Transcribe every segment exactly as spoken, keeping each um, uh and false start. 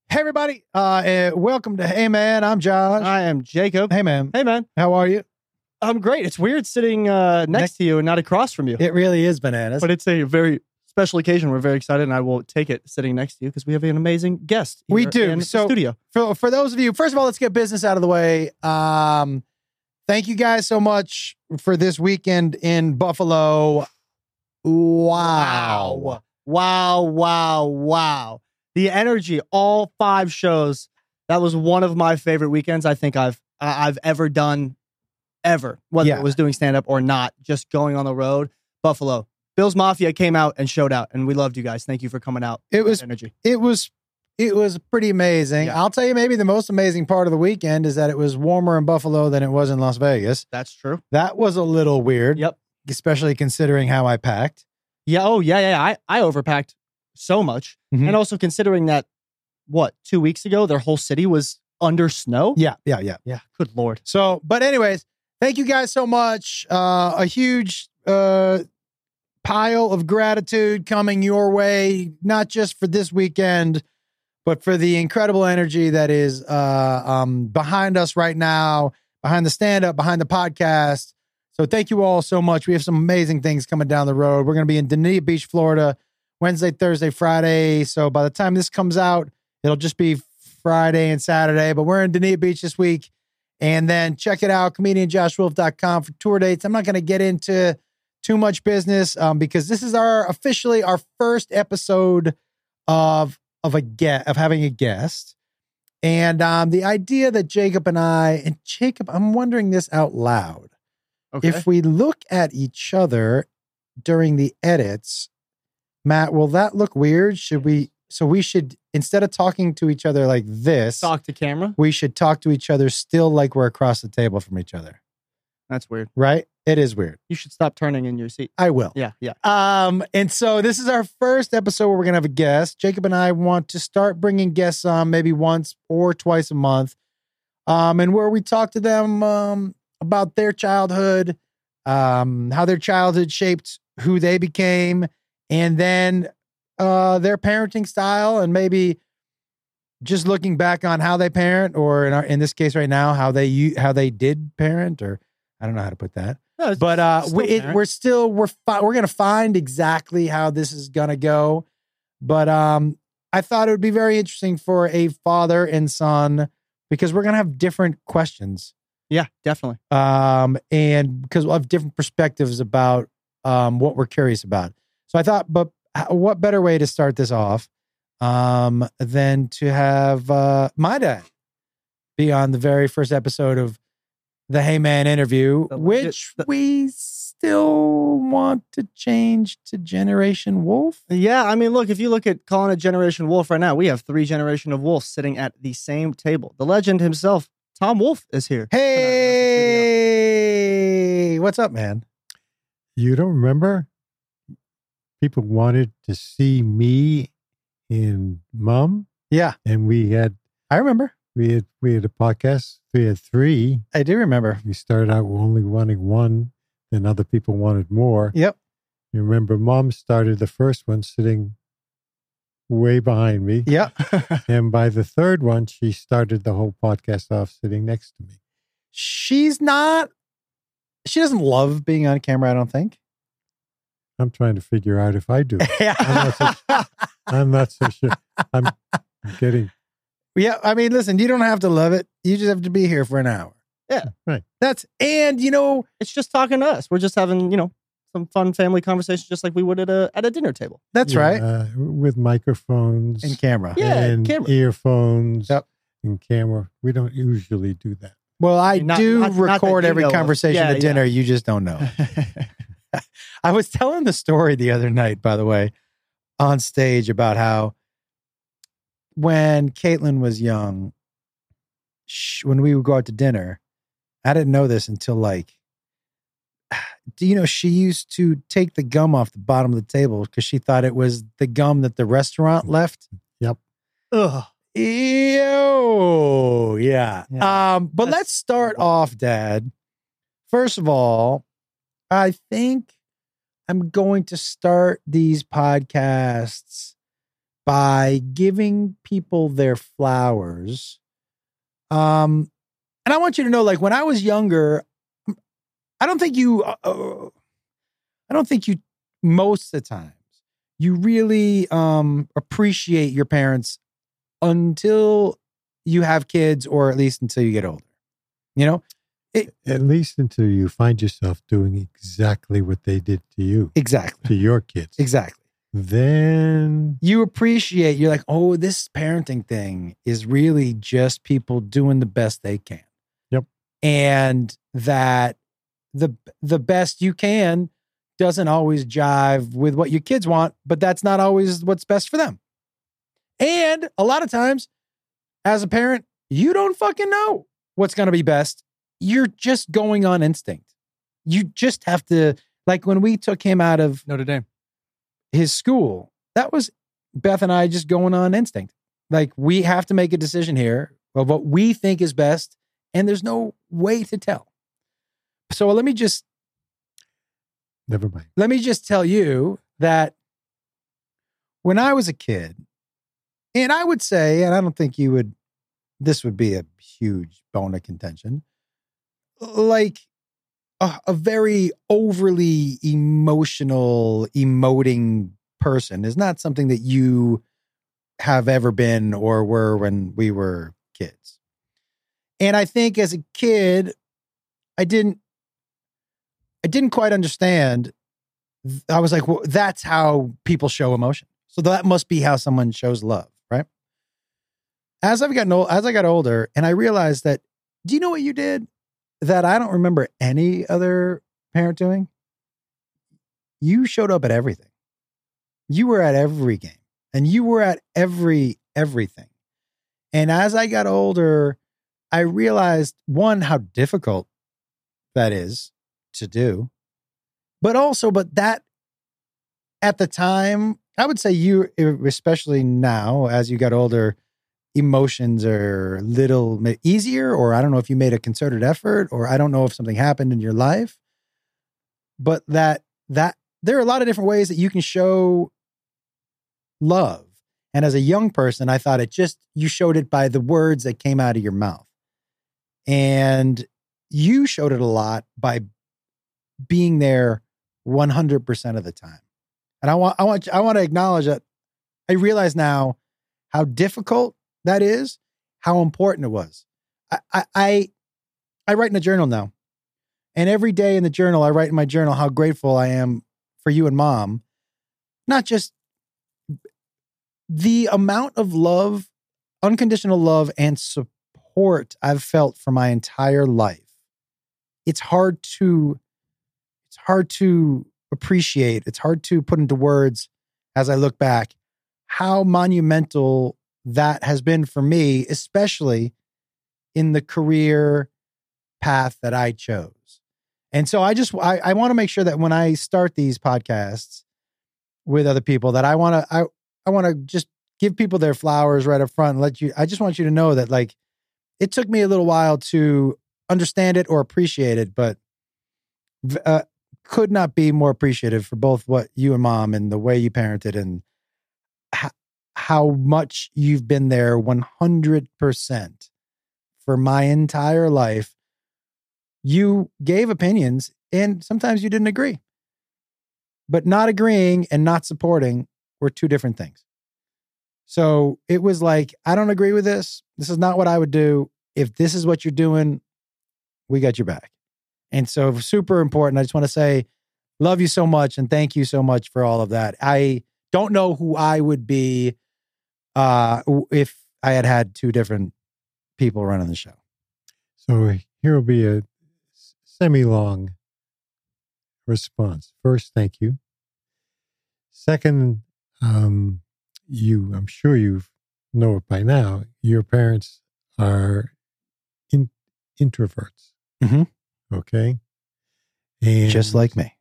Hey, everybody. Uh, uh, welcome to Hey Man. I'm Josh. I am Jacob. Hey, man. Hey, man. How are you? I'm great. It's weird sitting uh, next Next- to you and not across from you. It really is bananas. But it's a very special occasion. We're very excited, and I will take it sitting next to you because we have an amazing guest here We do. in So- the studio. for, for those of you, first of all, let's get business out of the way. Um, thank you guys so much for this weekend in Buffalo. Wow. Wow, wow, wow. The energy, all five shows. That was one of my favorite weekends I think I've I- I've ever done, ever. Whether Yeah. it was doing stand-up or not, just going on the road. Buffalo. Bills Mafia came out and showed out, and we loved you guys. Thank you for coming out. It was That energy. it was it was pretty amazing. Yeah. I'll tell you, maybe the most amazing part of the weekend is that it was warmer in Buffalo than it was in Las Vegas. That's true. That was a little weird. Yep. Especially considering how I packed. Yeah. Oh, yeah, yeah. I, I overpacked so much. Mhm. And also considering that, what, two weeks ago, their whole city was under snow? Yeah, yeah, yeah. Yeah. Good Lord. So, but anyways, thank you guys so much. Uh, a huge uh, pile of gratitude coming your way, not just for this weekend, but for the incredible energy that is uh, um, behind us right now, behind the stand-up, behind the podcast. So thank you all so much. We have some amazing things coming down the road. We're going to be in Dania Beach, Florida, Wednesday, Thursday, Friday. So by the time this comes out, it'll just be Friday and Saturday, but we're in Dania Beach this week. And then check it out, comedian josh wolf dot com for tour dates. I'm not going to get into too much business um, because this is our officially our first episode of of a get of having a guest. And um, the idea that Jacob and I and Jacob, I'm wondering this out loud. Okay. If we look at each other during the edits, Matt, will that look weird? Should we? So we should, instead of talking to each other like this, Talk to camera? we should talk to each other still like we're across the table from each other. That's weird. Right? It is weird. You should stop turning in your seat. I will. Yeah, yeah. Um, and so this is our first episode where we're gonna have a guest. Jacob and I want to start bringing guests on maybe once or twice a month, um, and where we talk to them um, about their childhood, um, how their childhood shaped who they became, and then uh, their parenting style, and maybe just looking back on how they parent, or in our, in this case right now, how they u- how they did parent, or I don't know how to put that. No, it's But uh, still we, it, parent. we're still we're fi- we're gonna find exactly how this is gonna go. But um, I thought it would be very interesting for a father and son because we're gonna have different questions, Yeah, definitely. um, and because we'll have different perspectives about um what we're curious about. So I thought, but h- what better way to start this off um than to have uh my dad be on the very first episode of the Hey Man interview, The legit- which the- we still want to change to Generation Wolf. Yeah, I mean, look, if you look at calling it Generation Wolf right now, we have three Generation of Wolves sitting at the same table. The legend himself, Tom Wolfe, is here. Hey, what's up, man? You don't remember? People wanted to see me in Mum, Yeah, and we had I remember. we had we had a podcast. We had three. I do remember. We started out only wanting one, then other people wanted more. Yep. You remember, Mom started the first one sitting way behind me, Yep. and by the third one, she started the whole podcast off sitting next to me. She's not. She doesn't love being on camera, I don't think. I'm trying to figure out if I do. I'm not so, I'm not so sure. I'm, I'm getting. Yeah, I mean, listen, you don't have to love it. You just have to be here for an hour. Yeah. Right. That's, and you know, It's just talking to us. We're just having, you know, some fun family conversations just like we would at a at a dinner table. that's Yeah, right. uh, with microphones In camera. Yeah, and camera. earphones Yep. and camera. We don't usually do that. Well, I Not- do not- not that record you every know of. conversation Yeah, at yeah. dinner. You just don't know. I was telling the story the other night, by the way, on stage about how when Caitlin was young, sh- when we would go out to dinner, I didn't know this until like, do you know, she used to take the gum off the bottom of the table because she thought it was the gum that the restaurant left. Ugh. Ew. Yeah. Yeah. Um, but That's let's start off, Dad. First of all, I think I'm going to start these podcasts by giving people their flowers. Um, and I want you to know, like when I was younger, I don't think you, uh, I don't think you, most of the times, you really um, appreciate your parents until you have kids, or at least until you get older. You know? It, At least until you find yourself doing exactly what they did to you. Exactly. To your kids. Exactly. Then you appreciate, you're like, oh, this parenting thing is really just people doing the best they can. Yep. And that the the best you can doesn't always jive with what your kids want, but that's not always what's best for them. And a lot of times, as a parent, you don't fucking know what's going to be best. You're just going on instinct. You just have to, like when we took him out of Notre Dame, his school, that was Beth and I just going on instinct. Like we have to make a decision here of what we think is best, and there's no way to tell. So let me just, never mind. let me just tell you that when I was a kid, and I would say, and I don't think you would, this would be a huge bone of contention, like a, a very overly emotional, emoting person is not something that you have ever been or were when we were kids. And I think as a kid, I didn't, I didn't quite understand. I was like, well, that's how people show emotion. So that must be how someone shows love, right? As I've gotten old, as I got older, and I realized that, do you know what you did that I don't remember any other parent doing? You showed up at everything. You were at every game, and you were at every everything. And as I got older, I realized, one, how difficult that is to do, but also, but that at the time, I would say you, especially now, as you got older, emotions are a little easier, or I don't know if you made a concerted effort, or I don't know if something happened in your life, but that, that there are a lot of different ways that you can show love. And as a young person, I thought it just, you showed it by the words that came out of your mouth. And you showed it a lot by being there one hundred percent of the time. And I want, I want, I want to acknowledge that I realize now how difficult that is, how important it was. I, I, I, I write in a journal now, and every day in the journal, I write in my journal how grateful I am for you and Mom. Not just the amount of love, unconditional love and support I've felt for my entire life. It's hard to, it's hard to appreciate. It's hard to put into words as I look back how monumental that has been for me, especially in the career path that I chose. And so I just, I, I want to make sure that when I start these podcasts with other people, that I want to, I, I want to just give people their flowers right up front and let you, I just want you to know that, like, it took me a little while to understand it or appreciate it, but uh, could not be more appreciative for both what you and Mom and the way you parented, and h- how much you've been there one hundred percent for my entire life. You gave opinions and sometimes you didn't agree, but not agreeing and not supporting were two different things. So it was like, I don't agree with this. This is not what I would do. If this is what you're doing, we got your back. And so super important. I just want to say, love you so much. And thank you so much for all of that. I don't know who I would be uh, if I had had two different people running the show. So here will be a semi-long response. First, thank you. Second, um, you, I'm sure you know it by now, your parents are in, introverts. Mm-hmm. Okay. And just like me.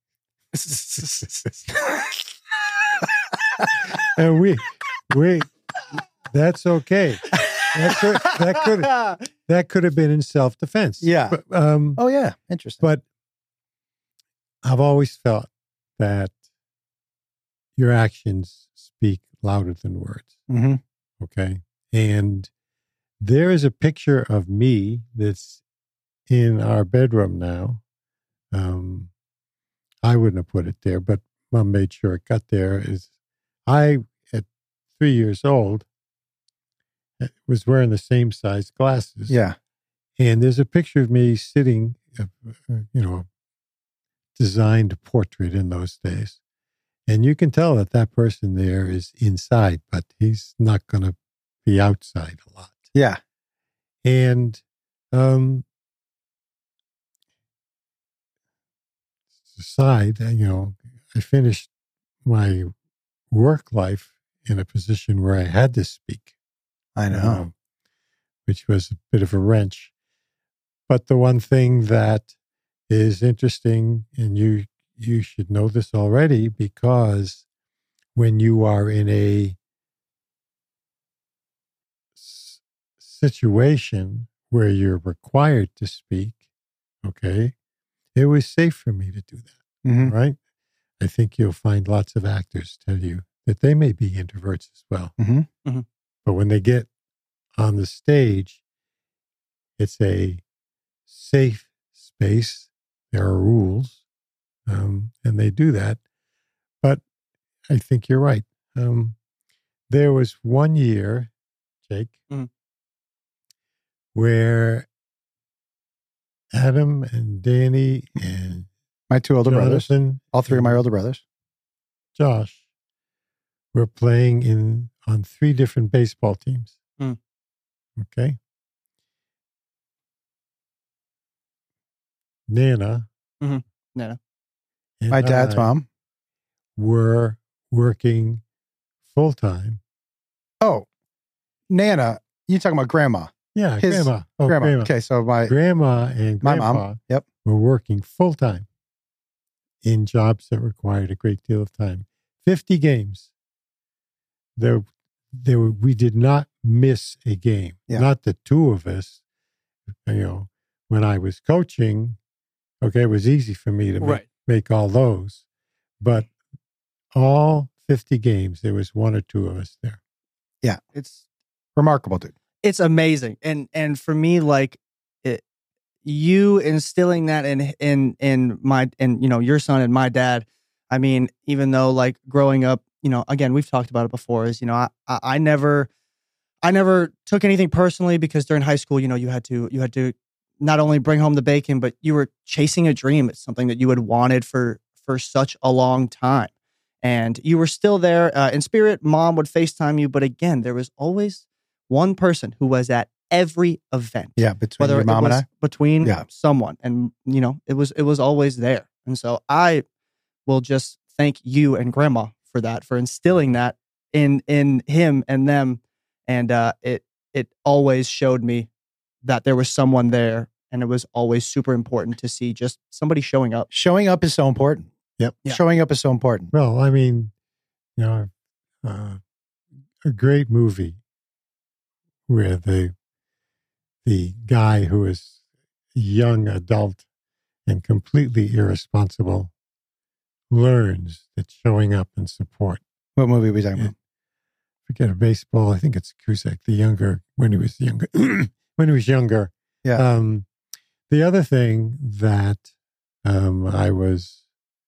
and we, we, that's okay. That could, that could, that could have been in self-defense. Yeah. But, um, oh yeah. Interesting. But I've always felt that your actions speak louder than words. Mm-hmm. Okay. And there is a picture of me that's in our bedroom now. Um, I wouldn't have put it there, but Mom made sure it got there. Is I, at three years old, was wearing the same size glasses. Yeah. And there's a picture of me sitting, uh, you know, designed portrait in those days. And you can tell that that person there is inside, but he's not going to be outside a lot. Yeah. And um, aside, you know, I finished my work life in a position where I had to speak. I know. Um, which was a bit of a wrench. But the one thing that is interesting, and you you should know this already, because when you are in a s- situation where you're required to speak, okay, it was safe for me to do that, Mm-hmm. right? I think you'll find lots of actors tell you that they may be introverts as well. Mm-hmm. Mm-hmm. But when they get on the stage, it's a safe space. There are rules, um, and they do that. But I think you're right. Um, there was one year, Jake, Mhm. where Adam and Danny and My two older brothers. Jonathan, All three of my and older brothers. Josh were playing in on three different baseball teams. Mm. Okay. Nana, Nana. and My dad's I mom. were working full time. Oh, Nana. You talking about grandma? Yeah, His- grandma. Oh, grandma. grandma. Okay, so my Grandma and my grandpa mom. Yep. were working full time in jobs that required a great deal of time. Fifty games. There, there. Were, we did not miss a game. Yeah. Not the two of us. You know, when I was coaching, okay, it was easy for me to make, Right. make all those, but all fifty games, there was one or two of us there. It's remarkable dude. it's amazing, and and for me, like it, you instilling that in in in my and you know your son and my dad. I mean, even though like growing up, you know, again we've talked about it before. Is you know I I, I never I never took anything personally because during high school, you know, you had to you had to not only bring home the bacon, but you were chasing a dream. It's something that you had wanted for for such a long time, and you were still there uh, in spirit. Mom would FaceTime you, but again, there was always one person who was at every event. Yeah, between Whether your mom it was and I. between Yeah. someone, and you know, it was it was always there. And so I will just thank you and Grandma for that, for instilling that in in him and them, and uh, it it always showed me that there was someone there, and it was always super important to see just somebody showing up. Showing up is so important. Yep. Yeah. Showing up is so important. Well, I mean, you know, uh, a great movie where the the guy who is a young adult and completely irresponsible learns that showing up and support. What movie are we talking Yeah. about? Forget a baseball. I think it's Cusack, the younger when he was younger. when he was younger. Yeah. Um, the other thing that um, I was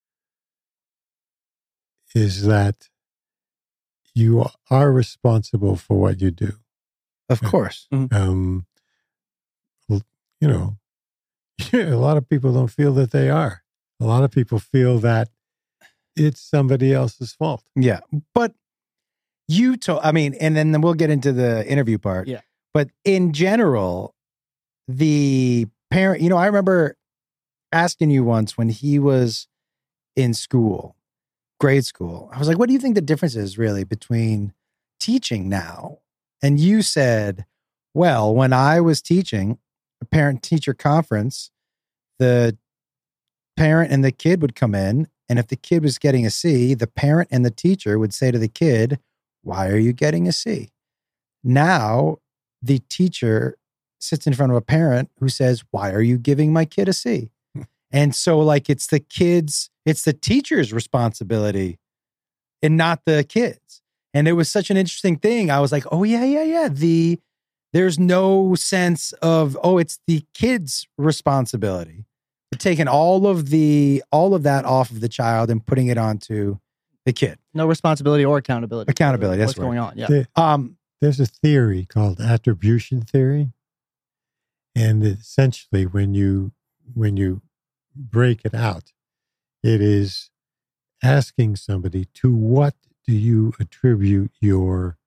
is that you are responsible for what you do. Of course. Um, well, you know, a lot of people don't feel that they are. A lot of people feel that it's somebody else's fault. Yeah. But you told, I mean, and then we'll get into the interview part. Yeah. But in general, the parent, you know, I remember asking you once when he was in school, grade school, I was like, what do you think the difference is really between teaching now? And you said, well, when I was teaching a parent teacher conference, the parent and the kid would come in. And if the kid was getting a C, the parent and the teacher would say to the kid, why are you getting a C? Now, the teacher sits in front of a parent who says, why are you giving my kid a C? And so, like, it's the kid's, it's the teacher's responsibility and not the kids. And it was such an interesting thing. I was like, oh yeah, yeah, yeah. The there's no sense of, oh, it's the kid's responsibility. We're taking all of the all of that off of the child and putting it onto the kid. No responsibility or accountability. Accountability, that's what's right. going on. Yeah. There- Um, there's a theory called attribution theory, and essentially, when you when you break it out, it is asking somebody, to what do you attribute your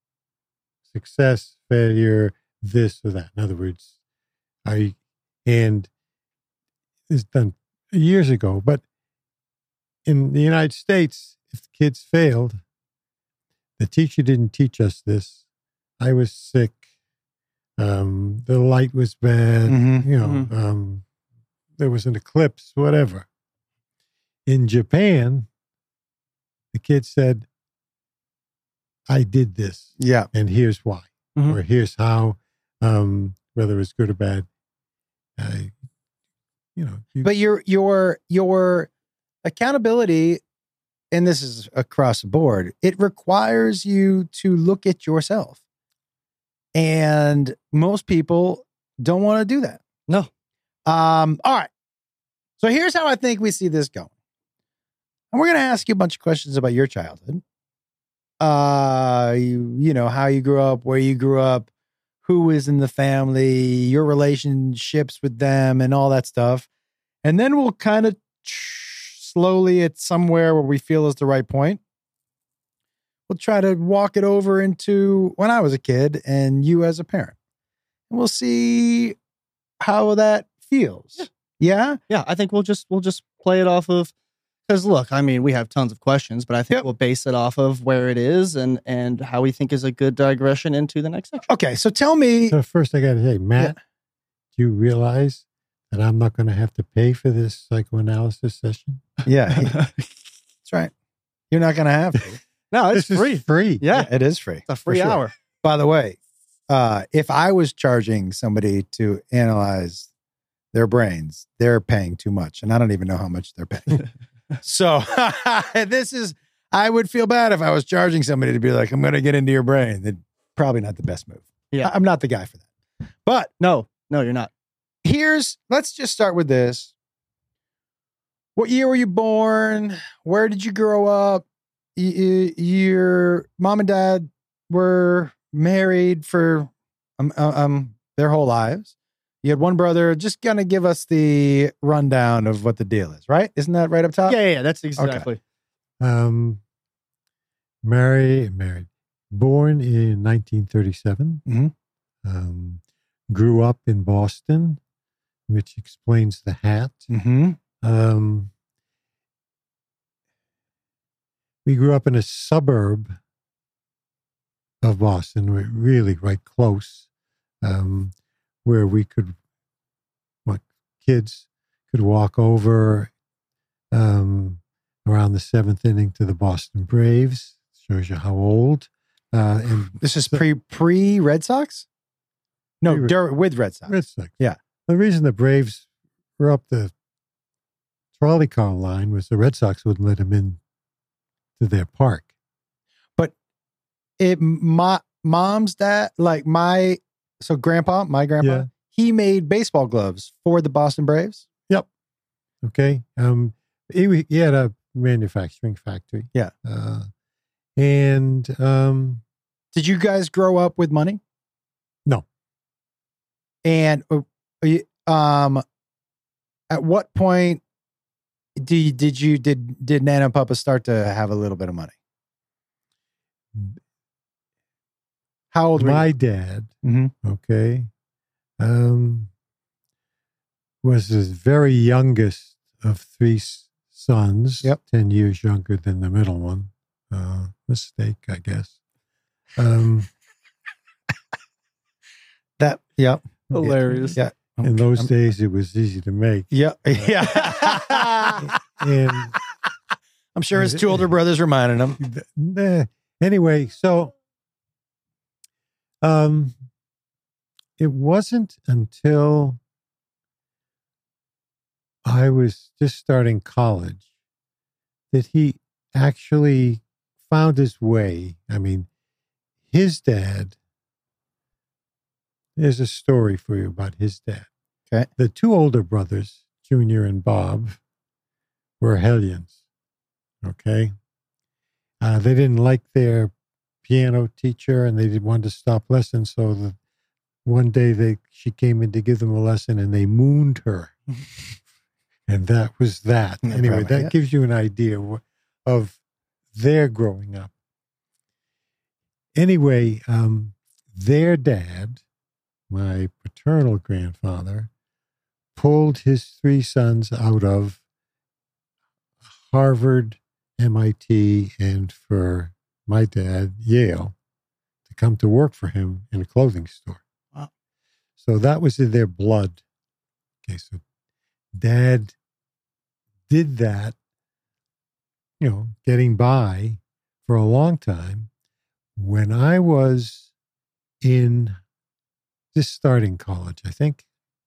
success, failure, this or that? In other words, I and it's done years ago, but in the United States, if the kids failed, the teacher didn't teach us this. I was sick. Um, the light was bad. Mhm. You know, Mhm. um, there was an eclipse, whatever. In Japan, the kid said, I did this, yeah. and here's why, Mhm. or here's how, um, whether it's good or bad. I, you know, you, But your your your accountability, and this is across the board, it requires you to look at yourself. And most people don't want to do that. No. Um, all right. So here's how I think we see this going. And we're going to ask you a bunch of questions about your childhood. Uh, you, you know, how you grew up, where you grew up, who is in the family, your relationships with them, and all that stuff. And then we'll kind of slowly at somewhere where we feel is the right point, we'll try to walk it over into when I was a kid and you as a parent. And we'll see how that feels. Yeah. Yeah? Yeah, I think we'll just we'll just play it off of, because look, I mean, we have tons of questions, but I think Yep. we'll base it off of where it is and and how we think is a good digression into the next section. Okay, so tell me. so first I got to say, Matt, do you realize that I'm not going to have to pay for this psychoanalysis session? Yeah, that's right. You're not going to have to. No, it's This free. is free. Yeah, It is free. it's a free for sure. hour. By the way, uh, if I was charging somebody to analyze their brains, they're paying too much. And I don't even know how much they're paying. So this is, I would feel bad if I was charging somebody to be like, I'm going to get into your brain. That's probably not the best move. Yeah. I- I'm not the guy for that. But No, no, you're not. here's, let's just start with this. What year were you born? Where did you grow up? Y- y- Your mom and dad were married for um, uh, um their whole lives. You had one brother. Just gonna give us the rundown of what the deal is, right? Isn't that right up top? Yeah, yeah, yeah, that's exactly. Um, married, married, born in nineteen thirty-seven. Mhm. Um, grew up in Boston, which explains the hat. Mm-hmm. Um, we grew up in a suburb of Boston, we're really right close, um, where we could, what kids could walk over um, around the seventh inning to the Boston Braves. Shows you how old. Uh, and This is pre pre Red Sox. No, Pre- dur- with Red Sox. Red Sox. Yeah. The reason the Braves were up the trolley car line was the Red Sox wouldn't let them in to their park. It my mom's dad, like my so grandpa, my grandpa, Yeah. he made baseball gloves for the Boston Braves. Okay. Um, he, he had a manufacturing factory. Yeah. Uh, and um, Did you guys grow up with money? No. And uh, you- um, at what point do you, did you did did Nana and Papa start to have a little bit of money? How old were my you? dad, Mhm. okay, um, was the very youngest of three s- sons, Yep. ten years younger than the middle one. Uh, mistake, I guess. Um, That yeah Hilarious. yeah. in those Um, days, it was easy to make. Yeah yeah. And I'm sure his two older brothers reminded him. Nah. Anyway, so um, it wasn't until I was just starting college that he actually found his way. I mean, his dad, there's a story for you about his dad. Okay. The two older brothers, Junior and Bob, were hellions. Okay. Uh, they didn't like their piano teacher and they didn't want to stop lessons. So the, one day they she came in to give them a lesson and they mooned her. And that was that. No anyway, problem, that yeah. gives you an idea of, of their growing up. Anyway, um, their dad, my paternal grandfather, pulled his three sons out of Harvard, M I T, and for my dad, Yale, to come to work for him in a clothing store. Wow. So that was in their blood. Okay, so Dad did that, you know, getting by for a long time. When I was in just starting college, I think,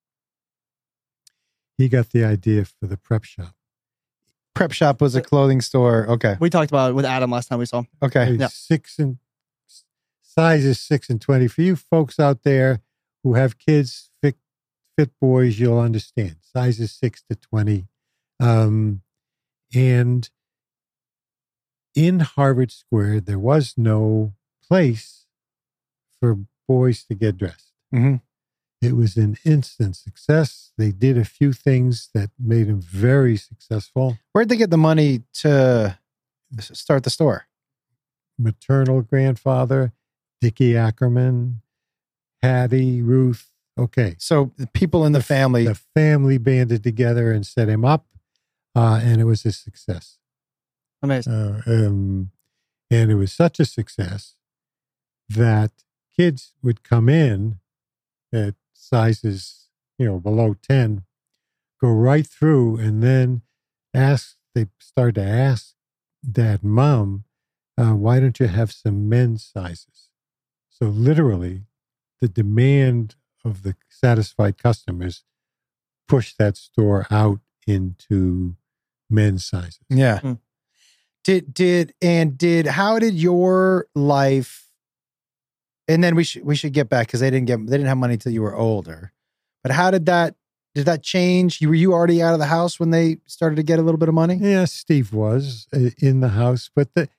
he got the idea for the prep shop. Prep shop was a clothing store. Okay. We talked about it with Adam last time we saw him. Okay. Yeah. Six and sizes six and twenty. For you folks out there who have kids, fit, fit boys, you'll understand. Sizes six to twenty. Um, and in Harvard Square, there was no place for boys to get dressed. Mm-hmm. It was an instant success. They did a few things that made them very successful. Where'd they get the money to start the store? Maternal grandfather, Dickie Ackerman, Hattie, Ruth. Okay. So the people in the family. The family banded together and set him up, uh, and it was a success. Amazing. Uh, um, and it was such a success that kids would come in at sizes, you know, below ten, go right through and then ask, they start to ask Dad, Mom, uh, why don't you have some men's sizes? So literally, the demand of the satisfied customers pushed that store out into men's sizes. Yeah. Hmm. Did did and did how did your life? And then we should we should get back because they didn't get they didn't have money till you were older. But how did that did that change? You were you already out of the house when they started to get a little bit of money? Yeah, Steve was uh, in the house, but the,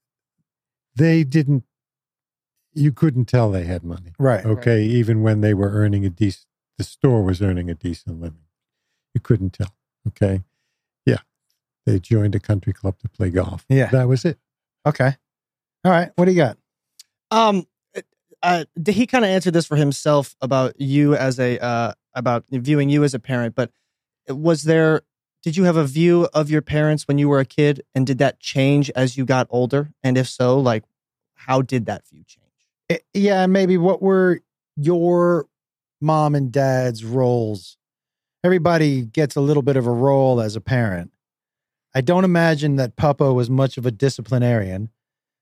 they didn't. You couldn't tell they had money. Right. Okay, even when they were earning a decent, the store was earning a decent living. You couldn't tell. Okay, yeah, they joined a country club to play golf. Yeah, that was it. Okay. All right. What do you got? Um, uh, he kind of answered this for himself about you as a uh, about viewing you as a parent. But was there? Did you have a view of your parents when you were a kid, and did that change as you got older? And if so, like, how did that view change? It, yeah, maybe what were your mom and dad's roles? Everybody gets a little bit of a role as a parent. I don't imagine that Papa was much of a disciplinarian.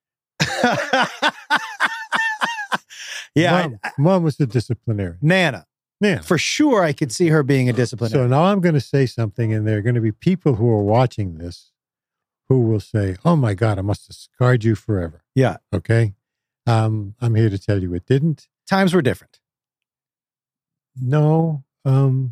Yeah, Mom, I, Mom was the disciplinarian. Nana. Yeah, for sure. I could see her being a disciplinarian. So now I'm going to say something, and there are going to be people who are watching this who will say, "Oh my God, I must have scarred you forever." Yeah. Okay. Um, I'm here to tell you it didn't. Times were different. No. Um,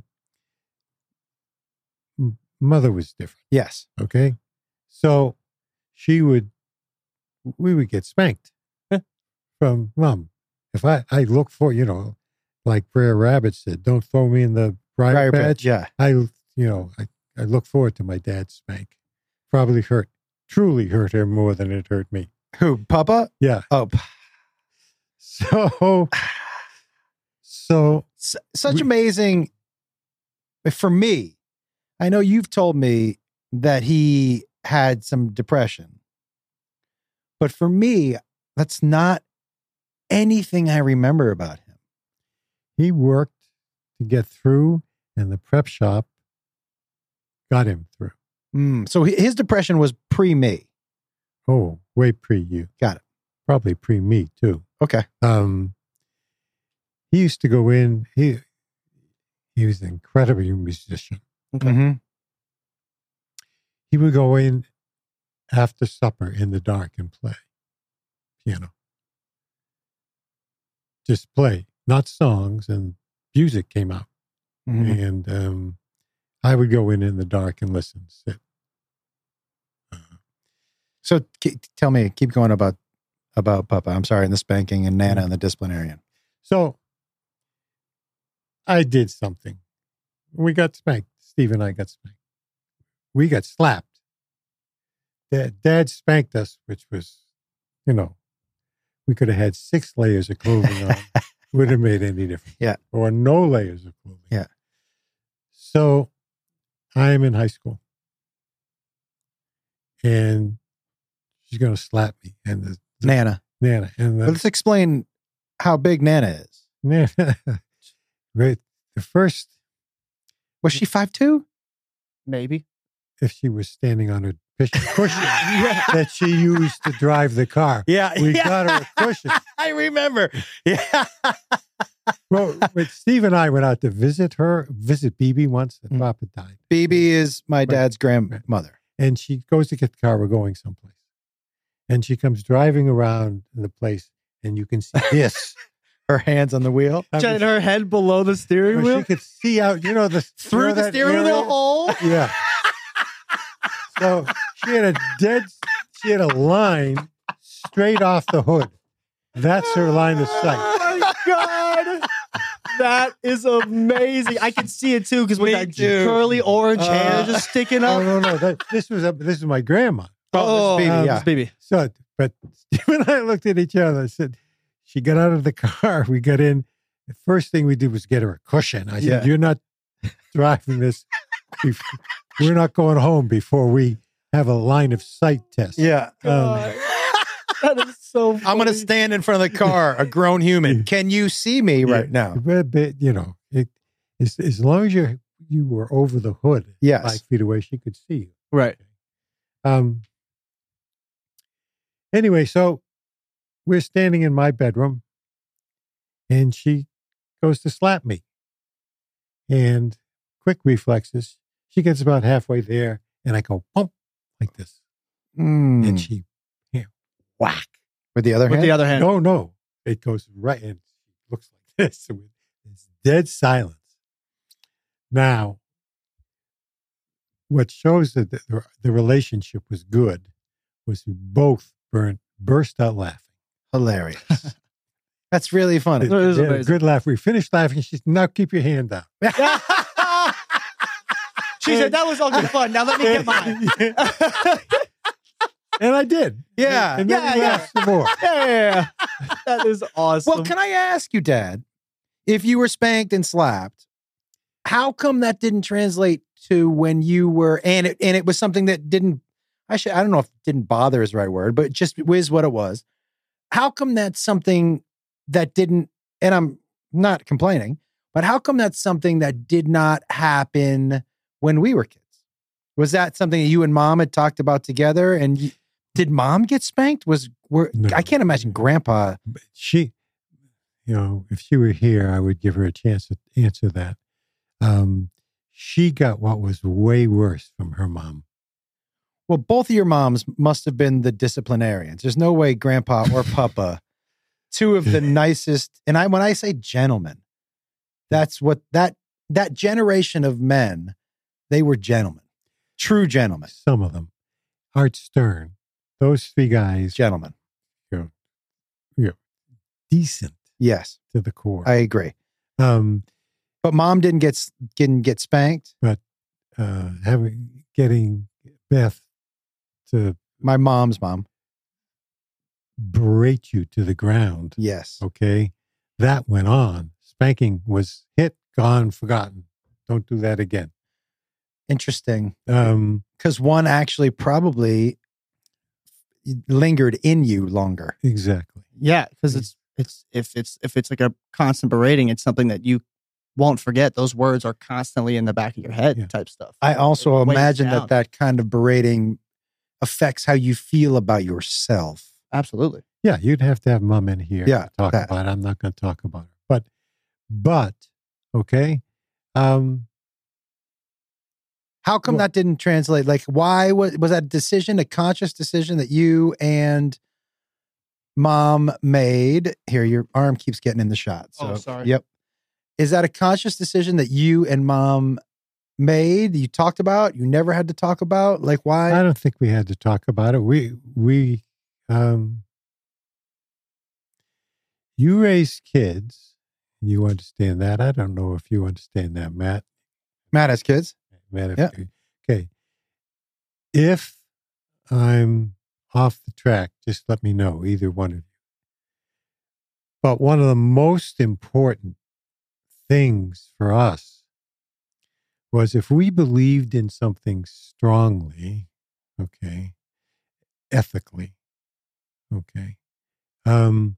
m- mother was different. Yes. Okay. So she would, we would get spanked from Mom. If I, I look for, you know, like Brer Rabbit said, don't throw me in the briar, Briar patch. patch, yeah. I, you know, I, I look forward to my dad's spank. Probably hurt, truly hurt her more than it hurt me. Who, Papa? Yeah. Oh, So, so S- such amazing. For me, I know you've told me that he had some depression, but for me, that's not anything I remember about him. he worked to get through, and the prep shop got him through. Mm, so hi- his depression was pre me. Oh, way pre you. Got it. Probably pre me too. Okay. Um, he used to go in. He he was an incredible musician. Okay. Mm-hmm. He would go in after supper in the dark and play piano. Just play, not songs, and music came out. Mhm. And um, I would go in in the dark and listen, sit. So k- tell me, keep going about about Papa. I'm sorry, and the spanking and Nana and the disciplinarian. So I did something. We got spanked. Steve and I got spanked. We got slapped. Dad, Dad spanked us, which was, you know, we could have had six layers of clothing on. Wouldn't have made any difference. Yeah. Or no layers of clothing. Yeah. So I'm in high school. And she's going to slap me. And the, the Nana. Nana. And the, Let's explain how big Nana is. Nana. Right. The first, Was she five two? Maybe. if she was standing on a cushion, cushion that she used to drive the car. Yeah. We got her a cushion. I remember. Yeah. Well, when Steve and I went out to visit her, visit B B once, and Mm. Papa died. B B is my dad's grandmother. And she goes to get the car. We're going someplace. And she comes driving around the place, and you can see this. Her hands on the wheel. I She mean, had her head below the steering where wheel. she could see out, you know, the Through you know the that steering area? wheel hole. Yeah. So she had a dead, she had a line straight off the hood. That's her line of sight. Oh my God. That is amazing. I can see it too, because with Me that too. curly orange Uh, hair just sticking No, up. no, no. That, this was a, this is my grandma. Oh, this is baby, um, yeah. baby. So, but Steve and I looked at each other and said, she got out of the car. We got in. The first thing we did was get her a cushion. I said, Yeah. you're not driving this. bef- We're not going home before we have a line of sight test. Yeah. Um, That is so funny. I'm going to stand in front of the car, a grown human. Can you see me right now? But, but, you know, it, as, as long as you you were over the hood, Yes. five feet away, she could see you. Right. Um. Anyway, so we're standing in my bedroom, and she goes to slap me. And quick reflexes, she gets about halfway there, and I go bump like this, Mm. and she yeah, whack. With the other With hand? the other hand. No, no, it goes right, and it looks like this. It's dead silence. Now, what shows that the, the relationship was good was we both burned, burst out laughing. Hilarious. That's really funny. It is We had a amazing. good laugh. We finished laughing. She said, now keep your hand down. She said, that was all good fun. Now let me get mine. And I did. Yeah. And then Yeah, we yeah. laughed some more. Yeah. That is awesome. Well, can I ask you, Dad, if you were spanked and slapped, how come that didn't translate to when you were, and it, and it was something that didn't, I should, I don't know if didn't bother is the right word, but just was what it was. How come that's something that didn't, and I'm not complaining, but how come that's something that did not happen when we were kids? Was that something that you and Mom had talked about together? And you, did Mom get spanked? Was were, No. I can't imagine Grandpa. But she, you know, if she were here, I would give her a chance to answer that. Um, she got what was way worse from her mom. Well, both of your moms must have been the disciplinarians. There's no way Grandpa or Papa, two of the nicest, and I when I say gentlemen, that's what that that generation of men, they were gentlemen, true gentlemen, Some of them. Art Stern, those three guys, gentlemen. decent Yes, to the core. I agree. um, But Mom didn't get s- didn't get spanked. uh, having getting Beth to My mom's mom. berate you to the ground. Yes. Okay, that went on. Spanking was hit, gone, forgotten. Don't do that again. Interesting. Um, Because one actually probably lingered in you longer. exactly. Yeah, because it's it's if it's if it's like a constant berating, it's something that you won't forget. Those words are constantly in the back of your head, Yeah. type stuff. I also It weighs imagine down. that that kind of berating affects how you feel about yourself. Absolutely. Yeah, you'd have to have Mom in here Yeah, to talk that. about it. I'm not going to talk about it. But, but, okay. Um, How come Well- that didn't translate? Like, why was was that a decision, a conscious decision that you and mom made? Here, your arm keeps getting in the shot. So, Oh, sorry. Yep. Is that a conscious decision that you and mom made? You talked about? You never had to talk about? Like, why? I don't think we had to talk about it. We we um you raise kids, you understand that. I don't know if you understand that, Matt. Matt has kids. Matt, if Yeah. you- okay. If I'm off the track, just let me know, either one of you. But one of the most important things for us was if we believed in something strongly, okay, ethically, okay, um,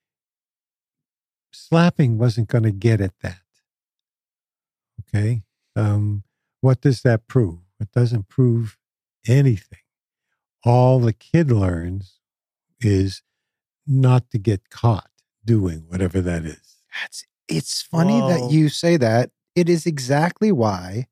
slapping wasn't going to get at that. Okay. Um, what does that prove? It doesn't prove anything. All the kid learns is not to get caught doing whatever that is. That's, it's funny Whoa. that you say that. It is exactly why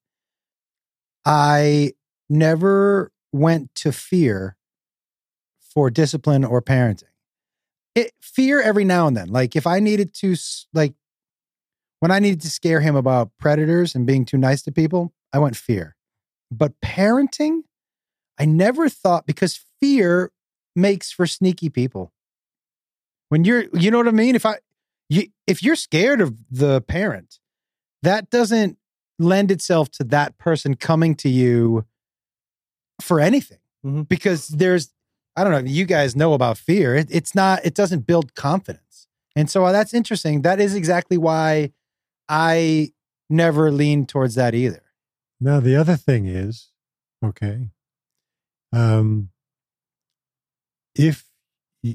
I never went to fear for discipline or parenting. It, fear every now and then. Like if I needed to, s- like when I needed to scare him about predators and being too nice to people, I went fear. But parenting, I never thought, because fear makes for sneaky people. When you're, you know what I mean? If I, you, if you're scared of the parent, that doesn't lend itself to that person coming to you for anything. Mhm. Because there's, I don't know, you guys know about fear. It, it's not, it doesn't build confidence. And so that's interesting. That is exactly why I never leaned towards that either. Now, the other thing is, okay, um, if y-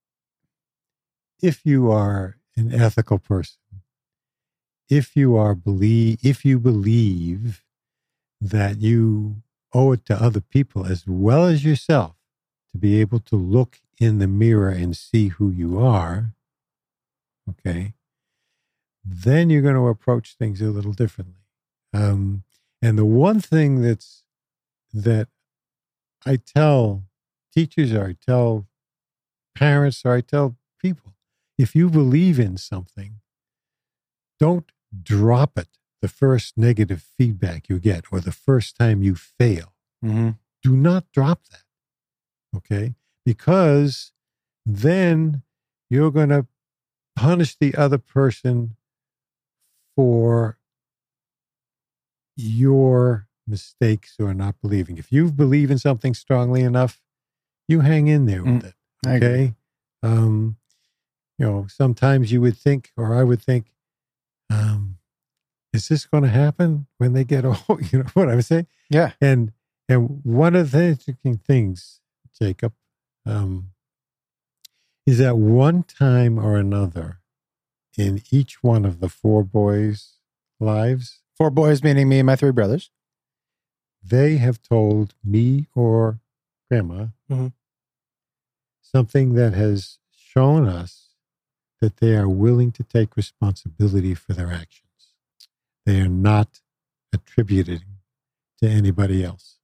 if you are an ethical person, if you are believe, if you believe that you owe it to other people as well as yourself to be able to look in the mirror and see who you are, okay, then you're going to approach things a little differently. Um, and the one thing that's that I tell teachers or I tell parents or I tell people, if you believe in something, don't drop it the first negative feedback you get or the first time you fail. Mm-hmm. Do not drop that. Okay? Because then you're going to punish the other person for your mistakes or not believing. If you believe in something strongly enough, you hang in there with Mm, it. I agree. Okay. Um, you know, sometimes you would think, or I would think, um, is this going to happen when they get old? You know what I'm saying? Yeah. And and one of the interesting things, Jacob, um, is that one time or another in each one of the four boys' lives, Four boys, meaning me and my three brothers. they have told me or grandma Mhm. something that has shown us that they are willing to take responsibility for their actions. They are not attributing to anybody else.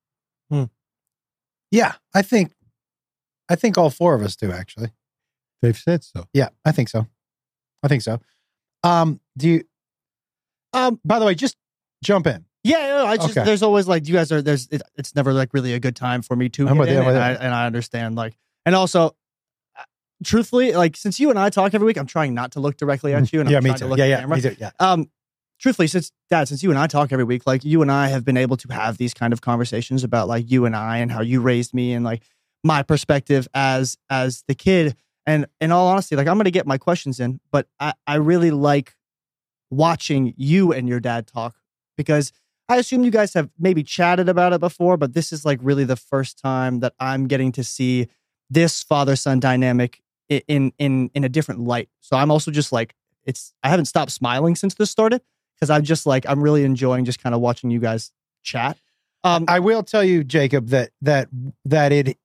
Yeah, I think, I think all four of us do actually. They've said so. Yeah, I think so. I think so. Um, do you, um, by the way, just jump in. Yeah, no, I just Okay. there's always like you guys are there's it, it's never like really a good time for me to I'm get with you, in, I'm with and, you. I, and I understand like and also uh, truthfully like since you and I talk every week, I'm trying not to look directly at you and yeah, I'm me trying to too. look Yeah, at the yeah, camera. me too. Yeah. Um, truthfully, since Dad, since you and I talk every week, like you and I have been able to have these kind of conversations about like you and I and how you raised me and like my perspective as as the kid. And in all honesty, like I'm gonna get my questions in, but I, I really like watching you and your dad talk because I assume you guys have maybe chatted about it before, but this is like really the first time that I'm getting to see this father-son dynamic i- in in in a different light. So I'm also just like it's I haven't stopped smiling since this started because I'm just like I'm really enjoying just kind of watching you guys chat. Um, I will tell you, Jacob, that that that it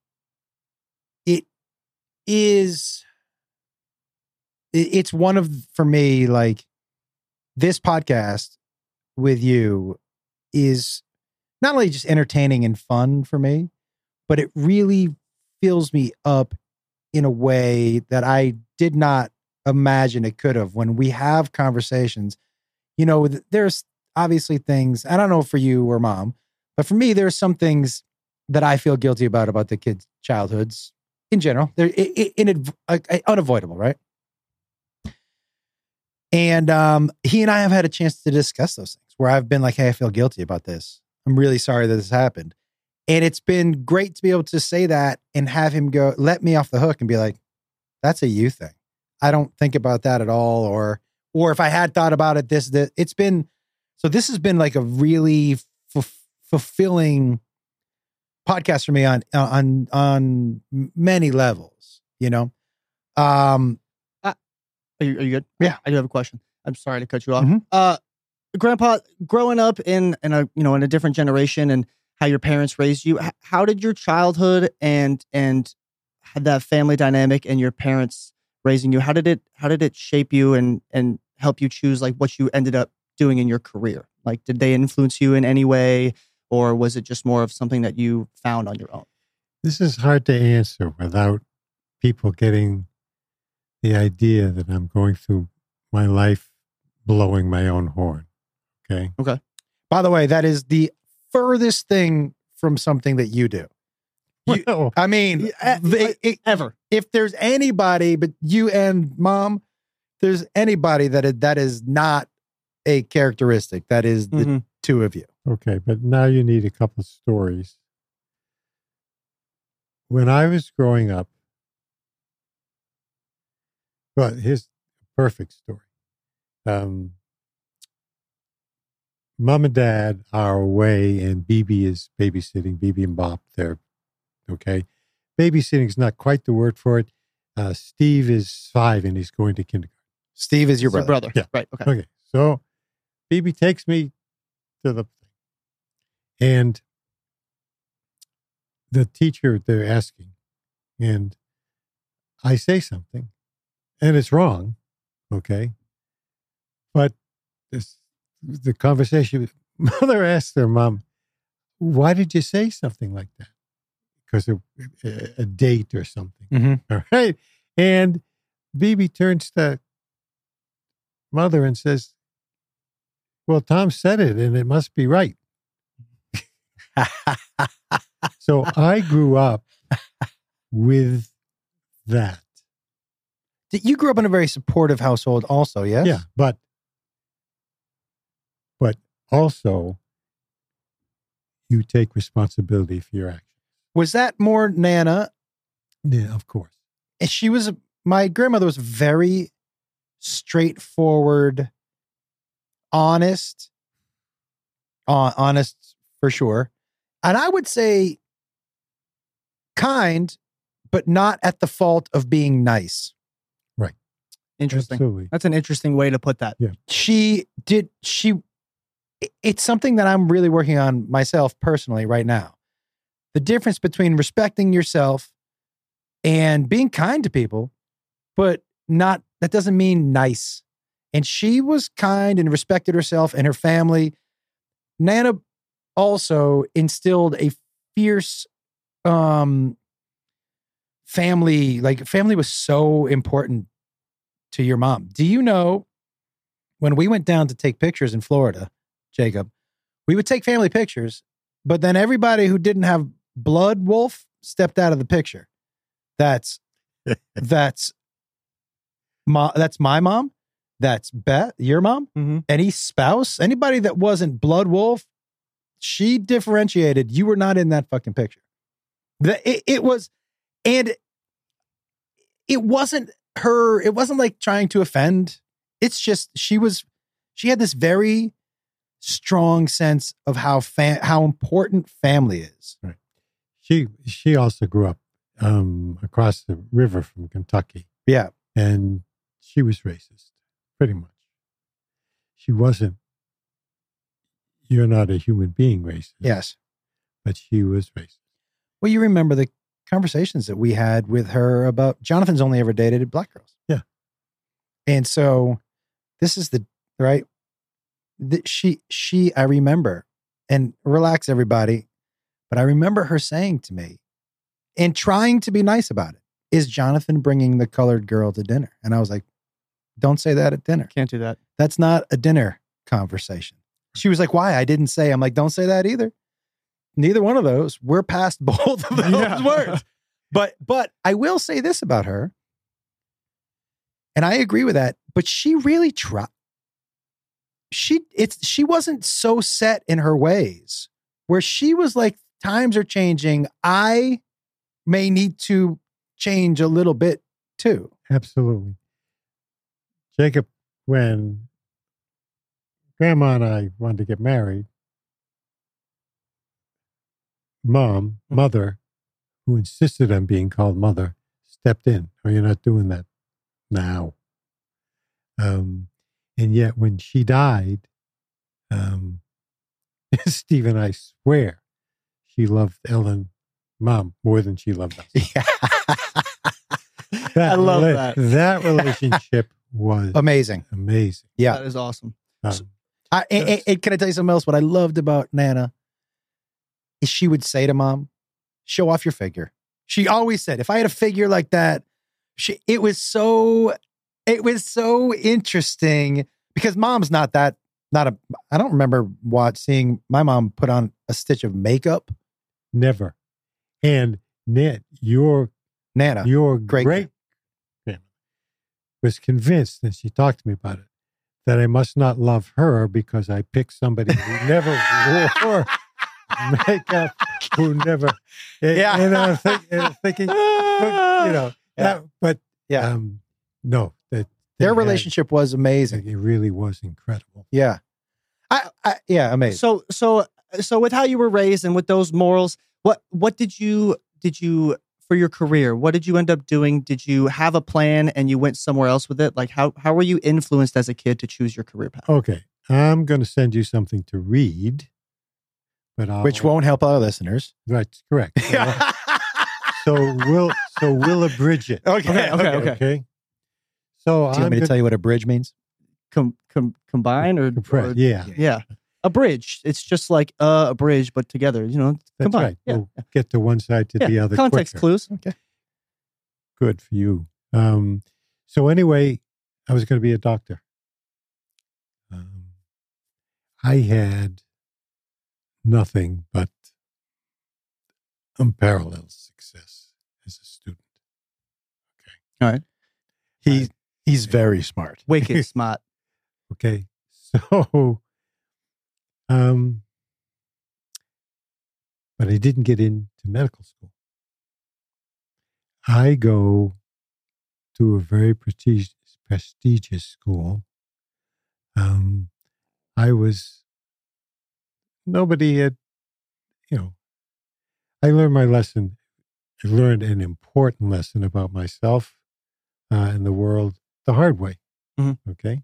it is it- it's one of, for me, like this podcast with you is not only just entertaining and fun for me, but it really fills me up in a way that I did not imagine it could have. When we have conversations, you know, there's obviously things, I don't know for you or mom, but for me, there's some things that I feel guilty about, about the kids' childhoods in general. They're in, in, in, uh, unavoidable, right? And um, he and I have had a chance to discuss those things where I've been like, hey, I feel guilty about this. I'm really sorry that this happened. And it's been great to be able to say that and have him go, let me off the hook and be like, that's a you thing. I don't think about that at all. Or, or if I had thought about it, this, this, it's been, so this has been like a really f- fulfilling podcast for me on, on, on many levels, you know? Um, uh, are you, are you good? Yeah. I do have a question. I'm sorry to cut you off. Mm-hmm. Uh, Grandpa, growing up in, in a, you know, in a different generation and how your parents raised you, how did your childhood and, and that family dynamic and your parents raising you, how did it, how did it shape you and, and help you choose like what you ended up doing in your career? Like, did they influence you in any way, or was it just more of something that you found on your own? This is hard to answer without people getting the idea that I'm going through my life blowing my own horn. Okay. Okay. By the way, that is the furthest thing from something that you do. You, Well, I mean, uh, they, it, Ever. if there's anybody, but you and mom, there's anybody that it, that is not a characteristic. That is the Mm-hmm. two of you. okay, but now you need a couple of stories. When I was growing up, well, here's a perfect story. Um, Mom and Dad are away, and Bibi is babysitting. Bibi and Bob, they're okay. Babysitting is not quite the word for it. Uh, Steve is five, and he's going to kindergarten. Steve is your It's your brother. brother. Yeah. Right. Okay. Okay, so Bibi takes me to the thing, and the teacher, they're asking, and I say something, and it's wrong, okay? But this, the conversation, mother asked her mom, why did you say something like that? Because of a, a date or something. Mm-hmm. All right. And Bibi turns to mother and says, well, Tom said it and it must be right. So I grew up with that. You grew up in a very supportive household also, yes? Yeah, but but also you take responsibility for your actions. Was that more Nana? Yeah, of course. And she was, my grandmother was very straightforward, honest, uh, honest for sure. And I would say kind, but not at the fault of being nice. Interesting. Absolutely. That's an interesting way to put that. Yeah. She did, she, it's something that I'm really working on myself personally right now. The difference between respecting yourself and being kind to people, but not, that doesn't mean nice. And she was kind and respected herself and her family. Nana also instilled a fierce um, family, like family was so important to your mom. Do you know when we went down to take pictures in Florida, Jacob, we would take family pictures, but then everybody who didn't have blood wolf stepped out of the picture. That's, that's, ma, that's my mom. That's Beth, your mom, Mm-hmm. any spouse, anybody that wasn't blood wolf, she differentiated. You were not in that fucking picture. The, it, it was, and it wasn't her, it wasn't like trying to offend. It's just, she was, she had this very strong sense of how fa- how important family is. Right. She she also grew up um, across the river from Kentucky. Yeah. And she was racist, pretty much. She wasn't, you're not a human being racist. Yes. But she was racist. Well, you remember the conversations that we had with her about Jonathan's only ever dated black girls. Yeah. And so this is the, right? The, she, she, I remember, and relax everybody. But I remember her saying to me, and trying to be nice about it, is Jonathan bringing the colored girl to dinner? And I was like, don't say that at dinner. Can't do that. That's not a dinner conversation. She was like, why? I didn't say. I'm like, don't say that either. Neither one of those. We're past both of those Yeah. words. But but I will say this about her, and I agree with that, but she really tried. She it's she wasn't so set in her ways where she was like, times are changing. I may need to change a little bit too. Absolutely. Jacob, when Grandma and I wanted to get married, Mom, mother, who insisted on being called mother, stepped in. Oh, you're not doing that now. Um, and yet when she died, um, Steve and I swear she loved Ellen, Mom, more than she loved us. Yeah. That I love rela- that. That relationship was Amazing. amazing. Yeah. That is awesome. Um, I, and, and- and can I tell you something else? What I loved about Nana is she would say to Mom, show off your figure. She always said, if I had a figure like that, she, it was so, it was so interesting because Mom's not that, not a, I don't remember what seeing my mom put on a stitch of makeup. never. And Ned, your Nana. your great great grandma was convinced, and she talked to me about it, that I must not love her because I picked somebody who never wore makeup, who never. And, Yeah. and I'm think, and I'm thinking, but, you know, Yeah. that, but Yeah. um, no, that they Their had- relationship was amazing. It really was incredible. Yeah. I, I yeah, amazing. So so so with how you were raised and with those morals, what what did you did you for your career? What did you end up doing? Did you have a plan and you went somewhere else with it? Like how how were you influenced as a kid to choose your career path? Okay, I'm going to send you something to read, but I'll, Which won't help our listeners. That's correct. So we'll so we'll abridge it. Okay, Okay, okay, okay. Okay. So Do you I'm want me to gonna- tell you what a bridge means? Com, com, combine or, Compress, or- yeah, yeah. A bridge. It's just like uh, a bridge, but together. You know, that's combine. right. Yeah. We'll get to one side to yeah. the other. Context quicker. clues. Good for you. Um, so anyway, I was going to be a doctor. Um, I had nothing but unparalleled success as a student. All right. He he's very smart. Wicked smart. Okay. So, um, but I didn't get into medical school. I go to a very prestigious, prestigious school. Um, I was, nobody had, you know, I learned my lesson. I learned an important lesson about myself uh, and the world the hard way. Mhm. Okay.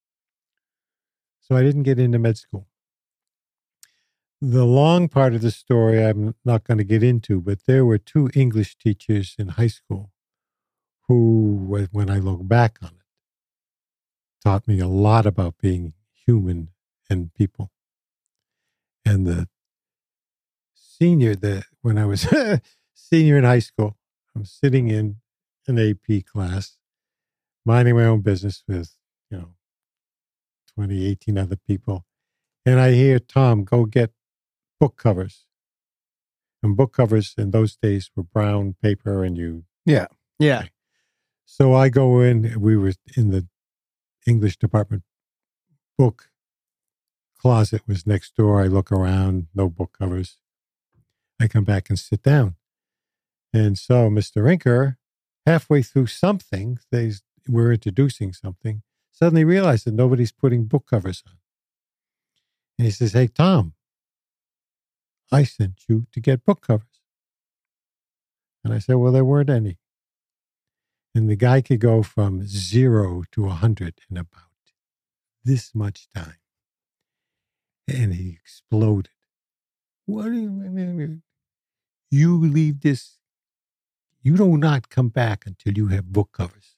So I didn't get into med school. The long part of the story I'm not going to get into, but there were two English teachers in high school who, when I look back on it, taught me a lot about being human and people. And the senior, the when I was senior in high school, I'm sitting in an A P class, minding my own business with, you know, twenty, eighteen other people. And I hear, Tom, go get book covers. And book covers in those days were brown paper and you. Yeah. So I go in, we were in the English department. Book closet was next door. I look around, no book covers. I come back and sit down. And so Mister Rinker, halfway through something, they were introducing something, suddenly realized that nobody's putting book covers on. And he says, hey, Tom, I sent you to get book covers. And I said, well, there weren't any. And the guy could go from zero to a hundred in about this much time. And he exploded. What do you mean? You leave this, you do not come back until you have book covers.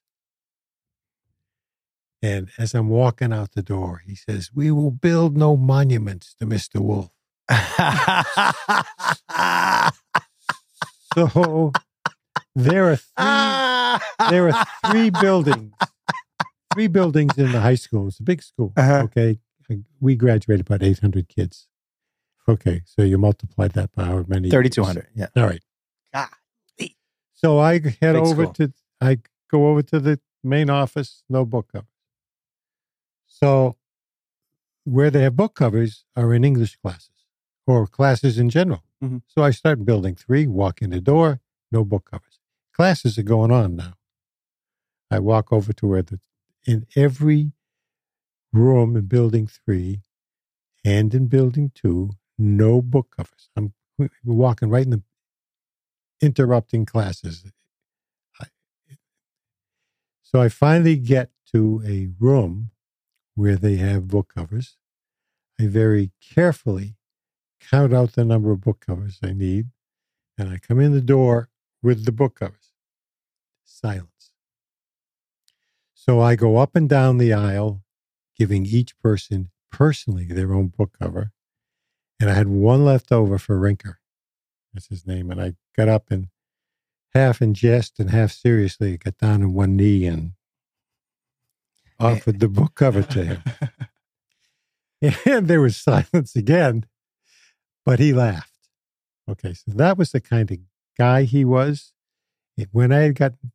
And as I'm walking out the door, he says, we will build no monuments to Mister Wolf. So there are three, there are three buildings, three buildings in the high school. It's a big school. Uh-huh. Okay. We graduated about eight hundred kids. Okay. So you multiply that by how many? thirty-two hundred. Yeah. All right. God. So I head Big over school. to, I go over to the main office, no book covers. So where they have book covers are in English classes or classes in general. Mm-hmm. So I start building three, walk in the door, no book covers. Classes are going on now. I walk over to where the, in every room in building three and in building two, no book covers. I'm we're walking right in the interrupting classes. I, so I finally get to a room where they have book covers. I very carefully count out the number of book covers I need, and I come in the door with the book covers. Silence. So I go up and down the aisle, giving each person personally their own book cover, and I had one left over for Rinker. That's his name. And I got up and half in jest and half seriously got down on one knee and offered the book cover to him. And there was silence again, but he laughed. Okay, so that was the kind of guy he was. When I had gotten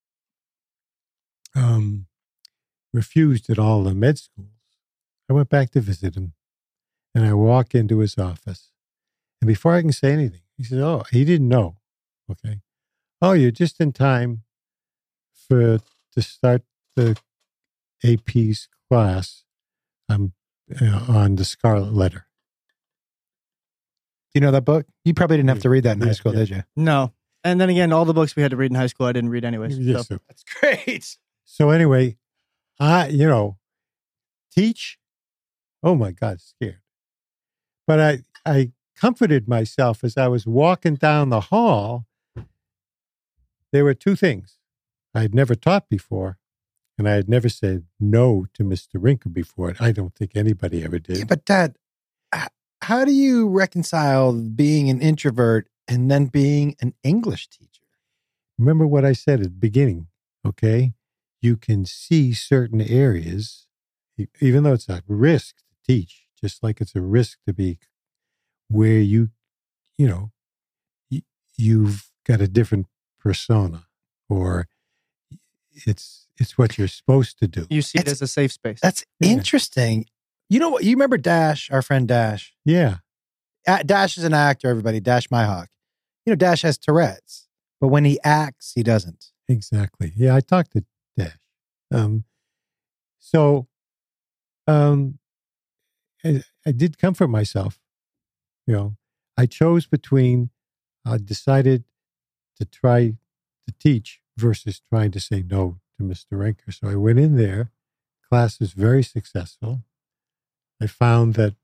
um, refused at all the med schools, I went back to visit him, and I walk into his office. And before I can say anything, he said, oh, he didn't know. Okay. Oh, you're just in time for to start the A P's class um, uh, on the Scarlet Letter. Do you know that book? You probably didn't have to read that in high school, Yeah. did you? No. And then again, all the books we had to read in high school, I didn't read anyways. Yes, So. sir. That's great. So anyway, I, you know, teach. Oh my God, scared. But I, I comforted myself as I was walking down the hall. There were two things I had never taught before, and I had never said no to Mister Rinker before. I don't think anybody ever did. Yeah, but Dad, h- how do you reconcile being an introvert and then being an English teacher? Remember what I said at the beginning, okay? You can see certain areas, e- even though it's a risk to teach, just like it's a risk to be where you, you know, y- you've got a different persona, or it's it's what you're supposed to do. You see it It's- as a safe space. That's Yeah. interesting. You know what? You remember Dash, our friend Dash? Yeah, Uh, Dash is an actor, everybody. Dash Myhawk. You know, Dash has Tourette's, but when he acts, he doesn't. exactly. Yeah, I talked to Dash. Um, so um, I, I did comfort myself. You know, I chose between, I decided to try to teach versus trying to say no to Mister Rinker. So I went in there. Class was very successful. I found that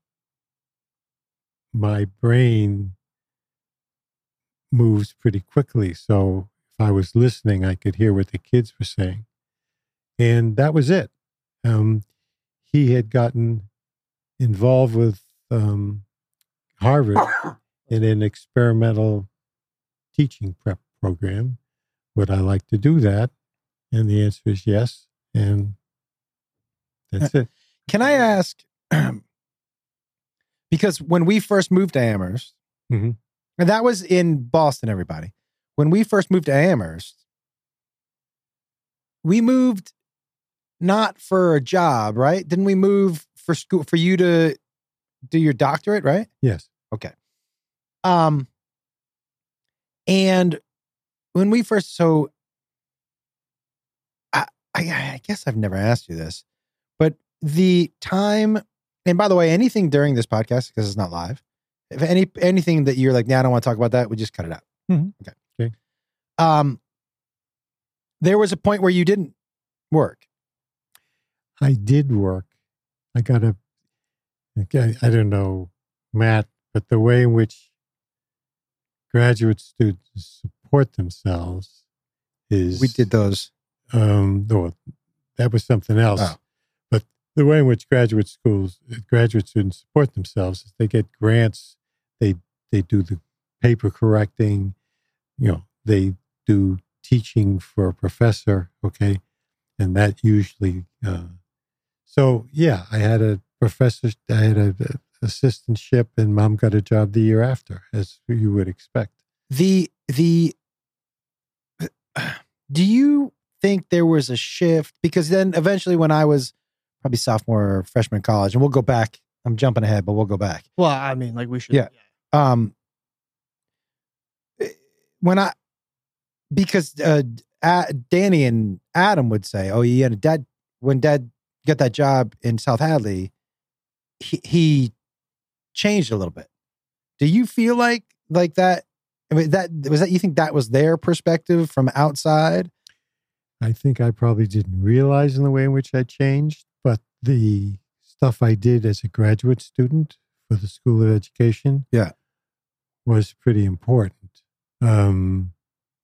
my brain moves pretty quickly. So if I was listening, I could hear what the kids were saying. And that was it. Um, he had gotten involved with um, Harvard in an experimental teaching prep program. Would I like to do that? And the answer is yes. And that's it. Can I ask? Because when we first moved to Amherst, Mhm. and that was in Boston, everybody. When we first moved to Amherst, we moved not for a job, right? Didn't we move for school for you to do your doctorate, right? Yes. Okay. Um, and when we first, so I, I, I guess I've never asked you this, but the time, and by the way, anything during this podcast, because it's not live, if any, anything that you're like, nah, I don't want to talk about that, we just cut it out. Mhm. Okay. Okay. Um, there was a point where you didn't work. I did work. I got a, okay, I don't know, Matt, but the way in which graduate students support themselves is We did those. Um, no, that was something else. Oh. But the way in which graduate schools, graduate students support themselves is they get grants. They they do the paper correcting. You know, they do teaching for a professor. Okay, and that usually. Uh, so yeah, I had a professor. I had a, a assistantship, and Mom got a job the year after, as you would expect. The the. Do you think there was a shift? Because then eventually, when I was probably sophomore or freshman in college, and we'll go back. I'm jumping ahead, but we'll go back. Well, I mean, like we should. Yeah. Um. When I, because uh, A- Danny and Adam would say, "Oh, yeah, Dad." When Dad got that job in South Hadley, he he changed a little bit. Do you feel like like that? I mean, that was that. You think that was their perspective from outside? I think I probably didn't realize in the way in which I changed, but the stuff I did as a graduate student for the School of Education, yeah, was pretty important. Um,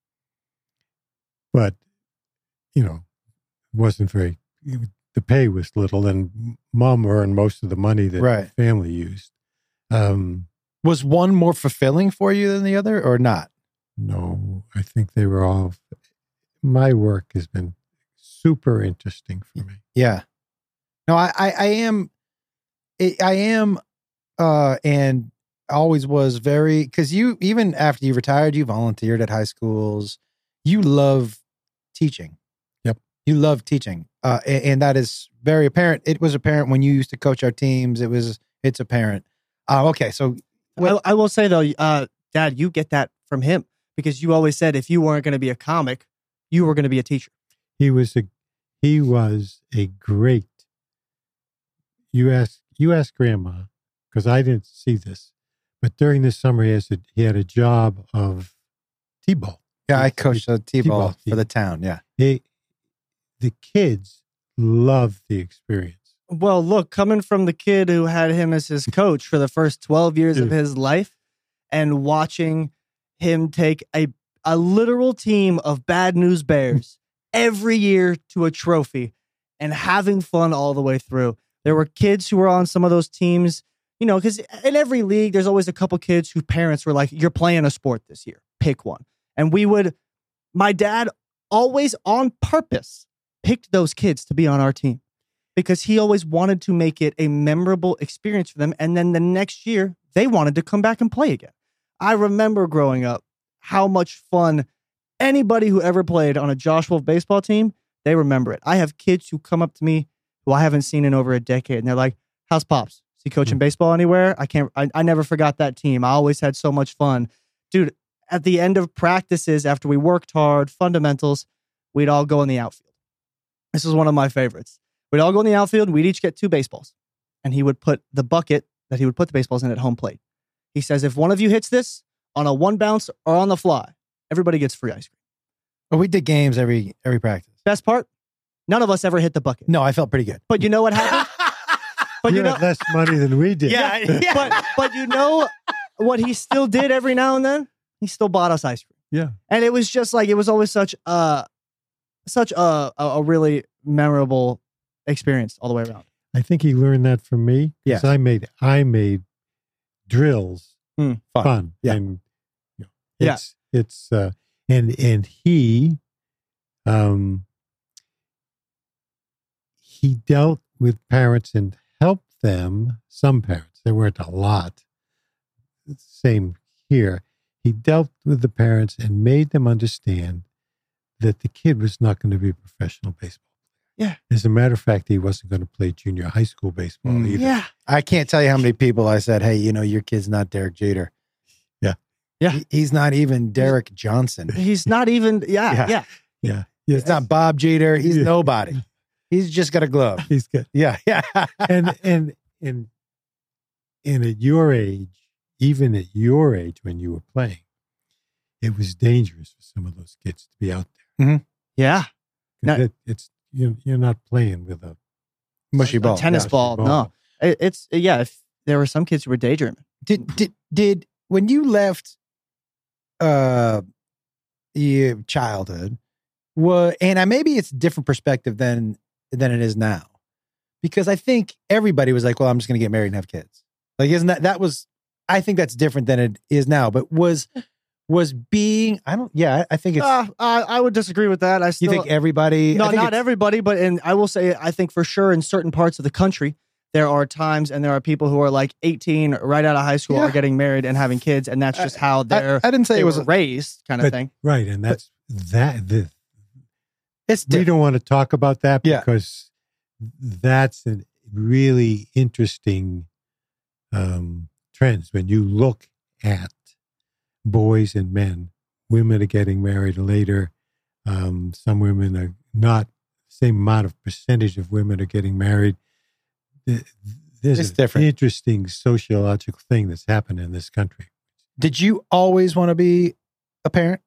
but you know, it wasn't very. The pay was little, and Mom earned most of the money that right. the family used. Um, was one more fulfilling for you than the other, or not? No, I think they were all. My work has been super interesting for me. Yeah. No, I, I, I am, I am, uh, and always was very, because you, even after you retired, you volunteered at high schools. You love teaching. Yep. You love teaching. Uh, and, and that is very apparent. It was apparent when you used to coach our teams. It was, it's apparent. Uh, okay. So I, I will say though, uh, Dad, you get that from him because you always said if you weren't going to be a comic, you were going to be a teacher. He was a, he was a great. You ask, you ask Grandma, because I didn't see this, but during this summer he has a, he had a job of t-ball. Yeah, I coached a t-ball, t-ball for the town. Yeah, he, the kids loved the experience. Well, look, coming from the kid who had him as his coach for the first twelve years yeah. of his life, and watching him take a a literal team of Bad News Bears every year to a trophy and having fun all the way through. There were kids who were on some of those teams, you know, because in every league, there's always a couple kids whose parents were like, you're playing a sport this year. Pick one. And we would, my dad always on purpose picked those kids to be on our team because he always wanted to make it a memorable experience for them. And then the next year, they wanted to come back and play again. I remember growing up, how much fun anybody who ever played on a Josh Wolf baseball team, they remember it. I have kids who come up to me who I haven't seen in over a decade, and they're like, how's Pops? Is he coaching mm-hmm. baseball anywhere? I can't, I, I never forgot that team. I always had so much fun. Dude, at the end of practices, after we worked hard, fundamentals, we'd all go in the outfield. This is one of my favorites. We'd all go in the outfield, and we'd each get two baseballs. And he would put the bucket that he would put the baseballs in at home plate. He says, if one of you hits this, on a one bounce or on the fly, everybody gets free ice cream. Well, we did games every every practice. Best part, none of us ever hit the bucket. No, I felt pretty good. But you know what happened? But you, you know had less money than we did. Yeah, yeah. but but you know what he still did every now and then? He still bought us ice cream. Yeah, and it was just like it was always such a such a a really memorable experience all the way around. I think he learned that from me. Yes, I made I made drills mm, fun. fun. Yeah. And you know, it's yeah. it's uh and and he um he dealt with parents and helped them, some parents, there weren't a lot. Same here. He dealt with the parents and made them understand that the kid was not going to be a professional baseball. Yeah. As a matter of fact, he wasn't going to play junior high school baseball mm, either. Yeah. I can't tell you how many people I said, hey, you know, your kid's not Derek Jeter. Yeah. Yeah. He, he's not even Derek Johnson. He's not even, yeah, yeah. Yeah. yeah. He's not Bob Jeter. He's yeah. nobody. He's just got a glove. He's good. Yeah. Yeah. and, and, and, and at your age, even at your age when you were playing, it was dangerous for some of those kids to be out there. Mm-hmm. Yeah. No, it, it's, You're, you're not playing with a mushy ball, a tennis yeah, ball. ball. No, it, it's yeah. If there were some kids who were daydreaming. Did did did when you left, uh, your childhood, what? And I maybe it's a different perspective than than it is now, Because I think everybody was like, well, I'm just going to get married and have kids. Like, isn't that, that was, I think that's different than it is now. But was, was being, I don't, yeah, I, I think it's, Uh, I, I would disagree with that. I still, you think everybody, no, I think not it's- everybody, but in I will say, I think for sure in certain parts of the country, there are times and there are people who are like eighteen, right out of high school, Yeah. are getting married and having kids, and that's just how I, they're I didn't say they it was, were raised, kind of But- thing. Right. And that's that. The, it's we different. don't want to talk about that Yeah. because that's a really interesting um, trends. When you look at boys and men, women are getting married later. Um, some women are not, same amount of percentage of women are getting married. Th- There's It's an different. interesting sociological thing that's happened in this country. Did you always want to be a parent?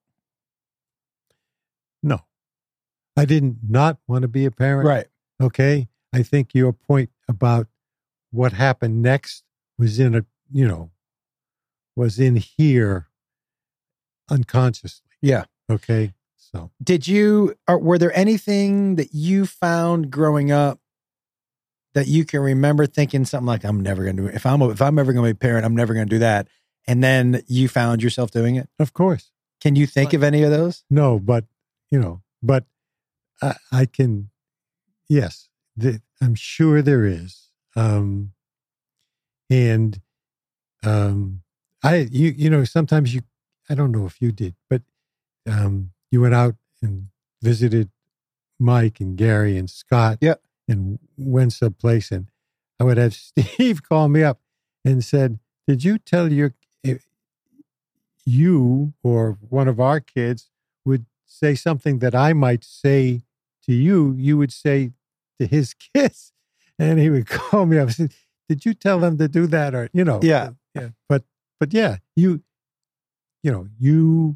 No, I didn't not want to be a parent. Right. Okay. I think your point about what happened next was in a, you know, was in here unconsciously. Yeah. Okay. So, Did you, or were there anything that you found growing up that you can remember thinking something like, I'm never going to do it. If I'm, if I'm ever going to be a parent, I'm never going to do that. And then you found yourself doing it. of course, Can you think Like- of any of those? no, but, you know, but I, I can, yes, the, I'm sure there is. Um, and, um, I, you, you know, sometimes you, I don't know if you did, but, um, you went out and visited Mike and Gary and Scott. Yeah. And went someplace, and I would have Steve call me up and said, "Did you tell your if you or one of our kids would say something that I might say to you? You would say to his kids," and he would call me up and say, "Did you tell them to do that?" Or you know, Yeah. yeah. But but yeah, you you know you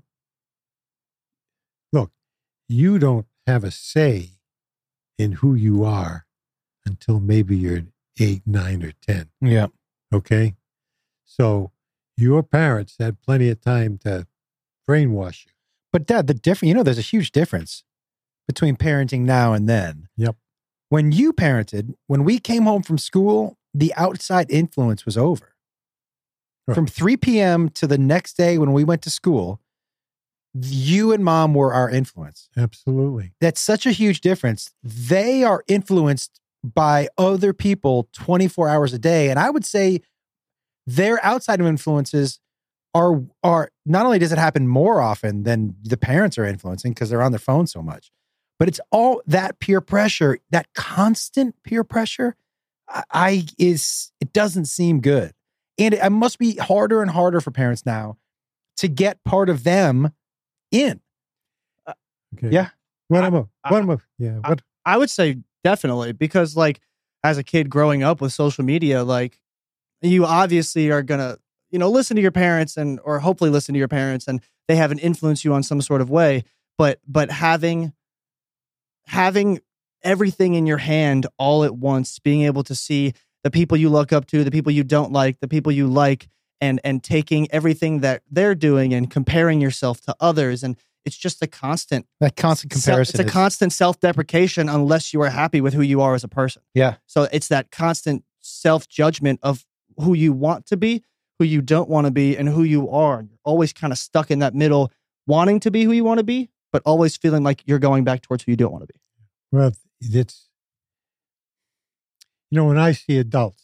look, you don't have a say in who you are until maybe you're eight, nine, or ten. Yeah. Okay. So your parents had plenty of time to brainwash you. But Dad, the different, you know, there's a huge difference between parenting now and then. Yep. When you parented, when we came home from school, the outside influence was over. Right. From three p.m. to the next day when we went to school, you and mom were our influence. Absolutely. That's such a huge difference. They are influenced by other people twenty-four hours a day. And I would say their outside influences are, are not only does it happen more often than the parents are influencing because they're on their phone so much, but it's all that peer pressure, that constant peer pressure. I, I is, it doesn't seem good. And it, it must be harder and harder for parents now to get part of them in. Okay. Yeah. What I- am I? I- What am I? Yeah. What? I would say definitely, because like as a kid growing up with social media, like you obviously are gonna, you know, listen to your parents and or hopefully listen to your parents, and they have an influence you on some sort of way. But but having having everything in your hand all at once, being able to see the people you look up to, the people you don't like, the people you like, and and taking everything that they're doing and comparing yourself to others, and it's just a constant That constant Self- comparison. it's a is- constant self-deprecation unless you are happy with who you are as a person. Yeah. So it's that constant self-judgment of who you want to be, who you don't want to be, and who you are. You're always kind of stuck in that middle, wanting to be who you want to be, but always feeling like you're going back towards who you don't want to be. Well, it's, you know, when I see adults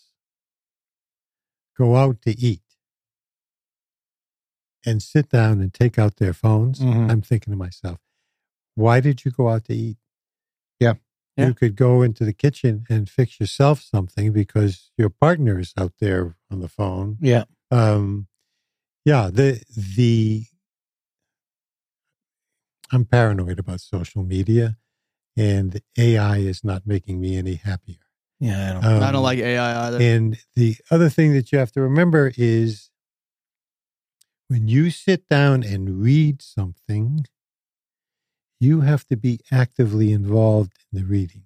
go out to eat and sit down and take out their phones, Mhm. I'm thinking to myself, why did you go out to eat? Yeah. Yeah. You could go into the kitchen and fix yourself something because your partner is out there on the phone. Yeah. Um, yeah, the, the, I'm paranoid about social media, and A I is not making me any happier. Yeah. I don't, Um, I don't like A I either. And the other thing that you have to remember is when you sit down and read something, you have to be actively involved in the reading.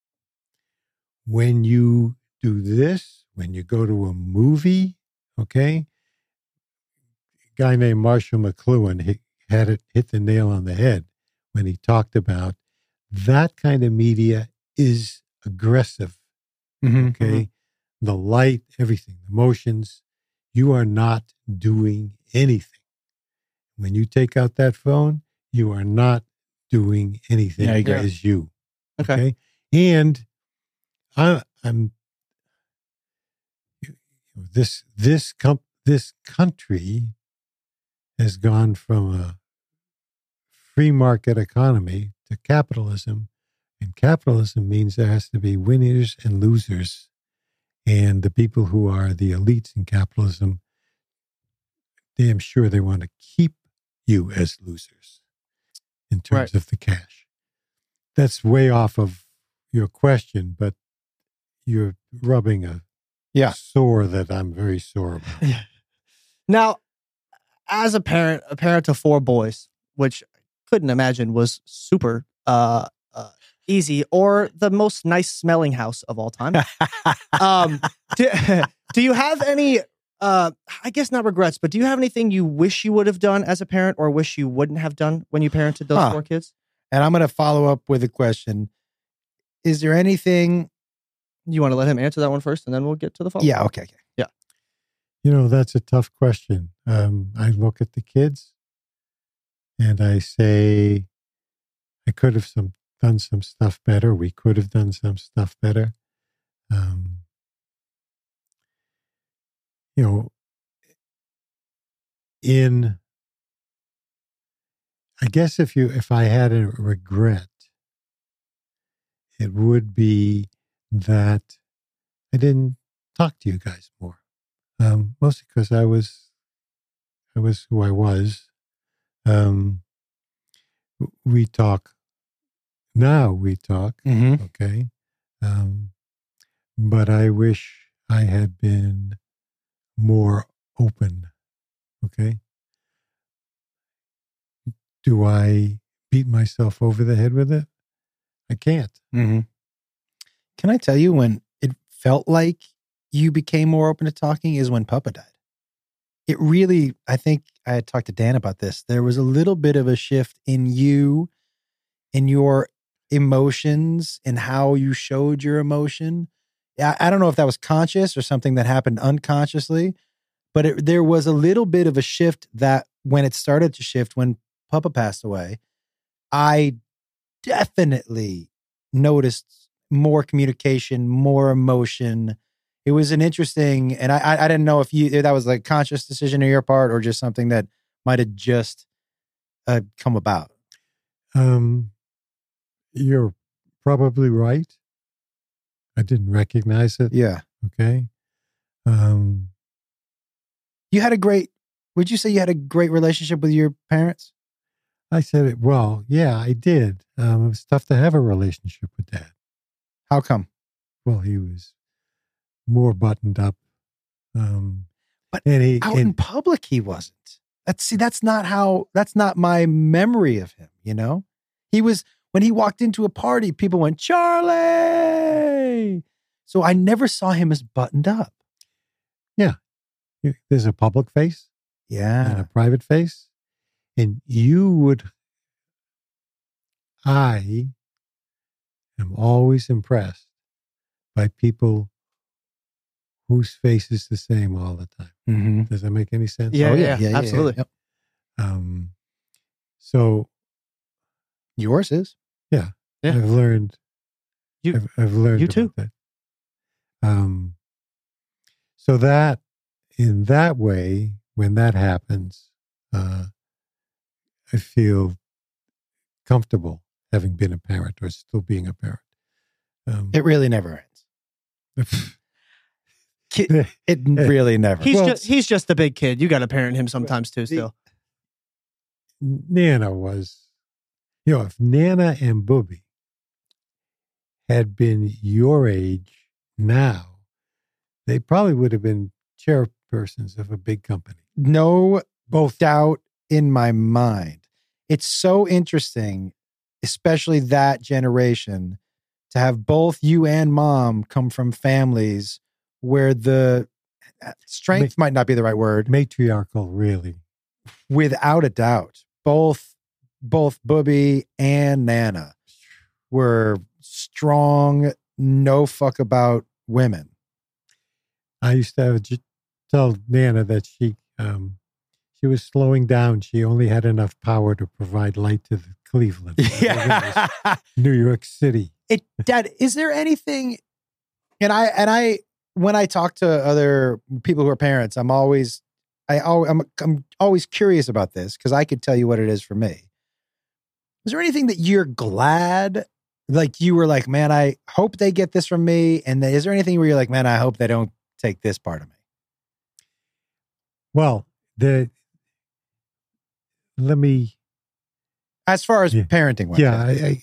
When you do this, when you go to a movie, okay, a guy named Marshall McLuhan he had it hit the nail on the head when he talked about that kind of media is aggressive Mhm. Okay. The light, everything, the motions. You are not doing anything. When you take out that phone, you are not doing anything Yeah, I agree. as you. Okay. Okay. And I, I'm this this com- this country has gone from a free market economy to capitalism, and capitalism means there has to be winners and losers, and the people who are the elites in capitalism, damn sure they want to keep you as losers in terms Right. of the cash. That's way off of your question, but you're rubbing a Yeah. sore that I'm very sore about. Now, as a parent, a parent of four boys, which I couldn't imagine was super uh, uh, easy or the most nice smelling house of all time. um, do, do you have any, uh, I guess not regrets, but do you have anything you wish you would have done as a parent or wish you wouldn't have done when you parented those Huh. four kids? And I'm going to follow up with a question. Is there anything? You want to let him answer that one first and then we'll get to the follow-up? Yeah. Okay. okay. You know, that's a tough question. Um, I look at the kids and I say, I could have some done some stuff better. We could have done some stuff better. Um, you know, in, I guess if you, if I had a regret, it would be that I didn't talk to you guys more. Um, mostly because I was, I was who I was. Um, we talk now. We talk, Mm-hmm. okay. Um, but I wish I had been more open. Okay. Do I beat myself over the head with it? I can't. Mm-hmm. Can I tell you when it felt like you became more open to talking is when Papa died. It really, I think I had talked to Dan about this. There was a little bit of a shift in you, in your emotions and how you showed your emotion. I, I don't know if that was conscious or something that happened unconsciously, but it, there was a little bit of a shift that when it started to shift, when Papa passed away, I definitely noticed more communication, more emotion. It was an interesting, and I I didn't know if you if that was like a conscious decision on your part or just something that might have just uh, come about. Um, you're probably right. I didn't recognize it. Yeah, Okay. Um, you had a great. Would you say you had a great relationship with your parents? I said it. Well, yeah, I did. Um, it was tough to have a relationship with Dad. How come? Well, he was more buttoned up. Um, But and he, Out and, in public, he wasn't. That's see, that's not how. That's not my memory of him. You know, he was when he walked into a party, people went Charlie. So I never saw him as buttoned up. there's a public face and Yeah. a private face. And you would, I am always impressed by people whose face is the same all the time. Mm-hmm. Does that make any sense? Yeah, Oh, yeah, yeah, yeah, absolutely. Yep. Um, so Yours is. Yeah. I've learned, You- I've, I've learned you about too. that. Um, so that in that way, when that happens, uh, I feel comfortable having been a parent or still being a parent. Um, It really never ends. Ki- It really never. He's Well, just he's just a big kid. You got to parent him sometimes too. Still, Nana was, you know, if Nana and Booby had been your age now, they probably would have been chairpersons of a big company. No Both. doubt in my mind. It's so interesting, especially that generation, to have both you and mom come from families where the strength might not be the right word. Matriarchal, really. Without a doubt, both both Booby and Nana were strong, no fuck about women. I used to have, j- tell Nana that she um, she was slowing down. She only had enough power to provide light to the Cleveland, Yeah. New York City. It, Dad, is there anything, and I, and I, when I talk to other people who are parents, I'm always, I always, I'm, I'm always curious about this because I could tell you what it is for me. Is there anything that you're glad, like you were like, man, I hope they get this from me? And is there anything where you're like, man, I hope they don't take this part of me? Well, the let me, As far as Yeah. parenting went. yeah, I, I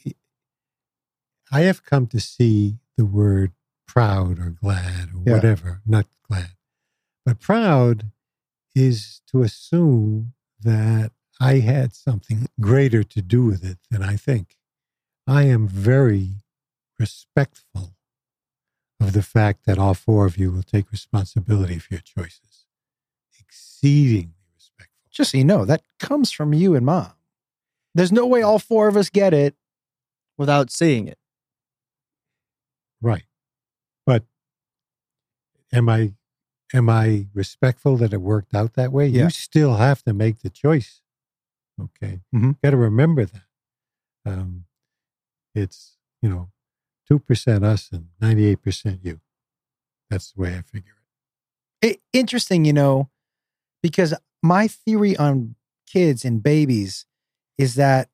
I have come to see the word proud or glad or Yeah. whatever, not glad, but proud is to assume that I had something greater to do with it than I think. I am very respectful of the fact that all four of you will take responsibility for your choices. Exceedingly respectful. Just so you know, that comes from you and mom. There's no way all four of us get it. without seeing it. Right. But am I am I respectful that it worked out that way? Yeah. You still have to make the choice. Okay. Mhm. Got to remember that. Um, it's, you know, two percent us and ninety-eight percent you. That's the way I figure it. It, interesting, you know, because my theory on kids and babies is that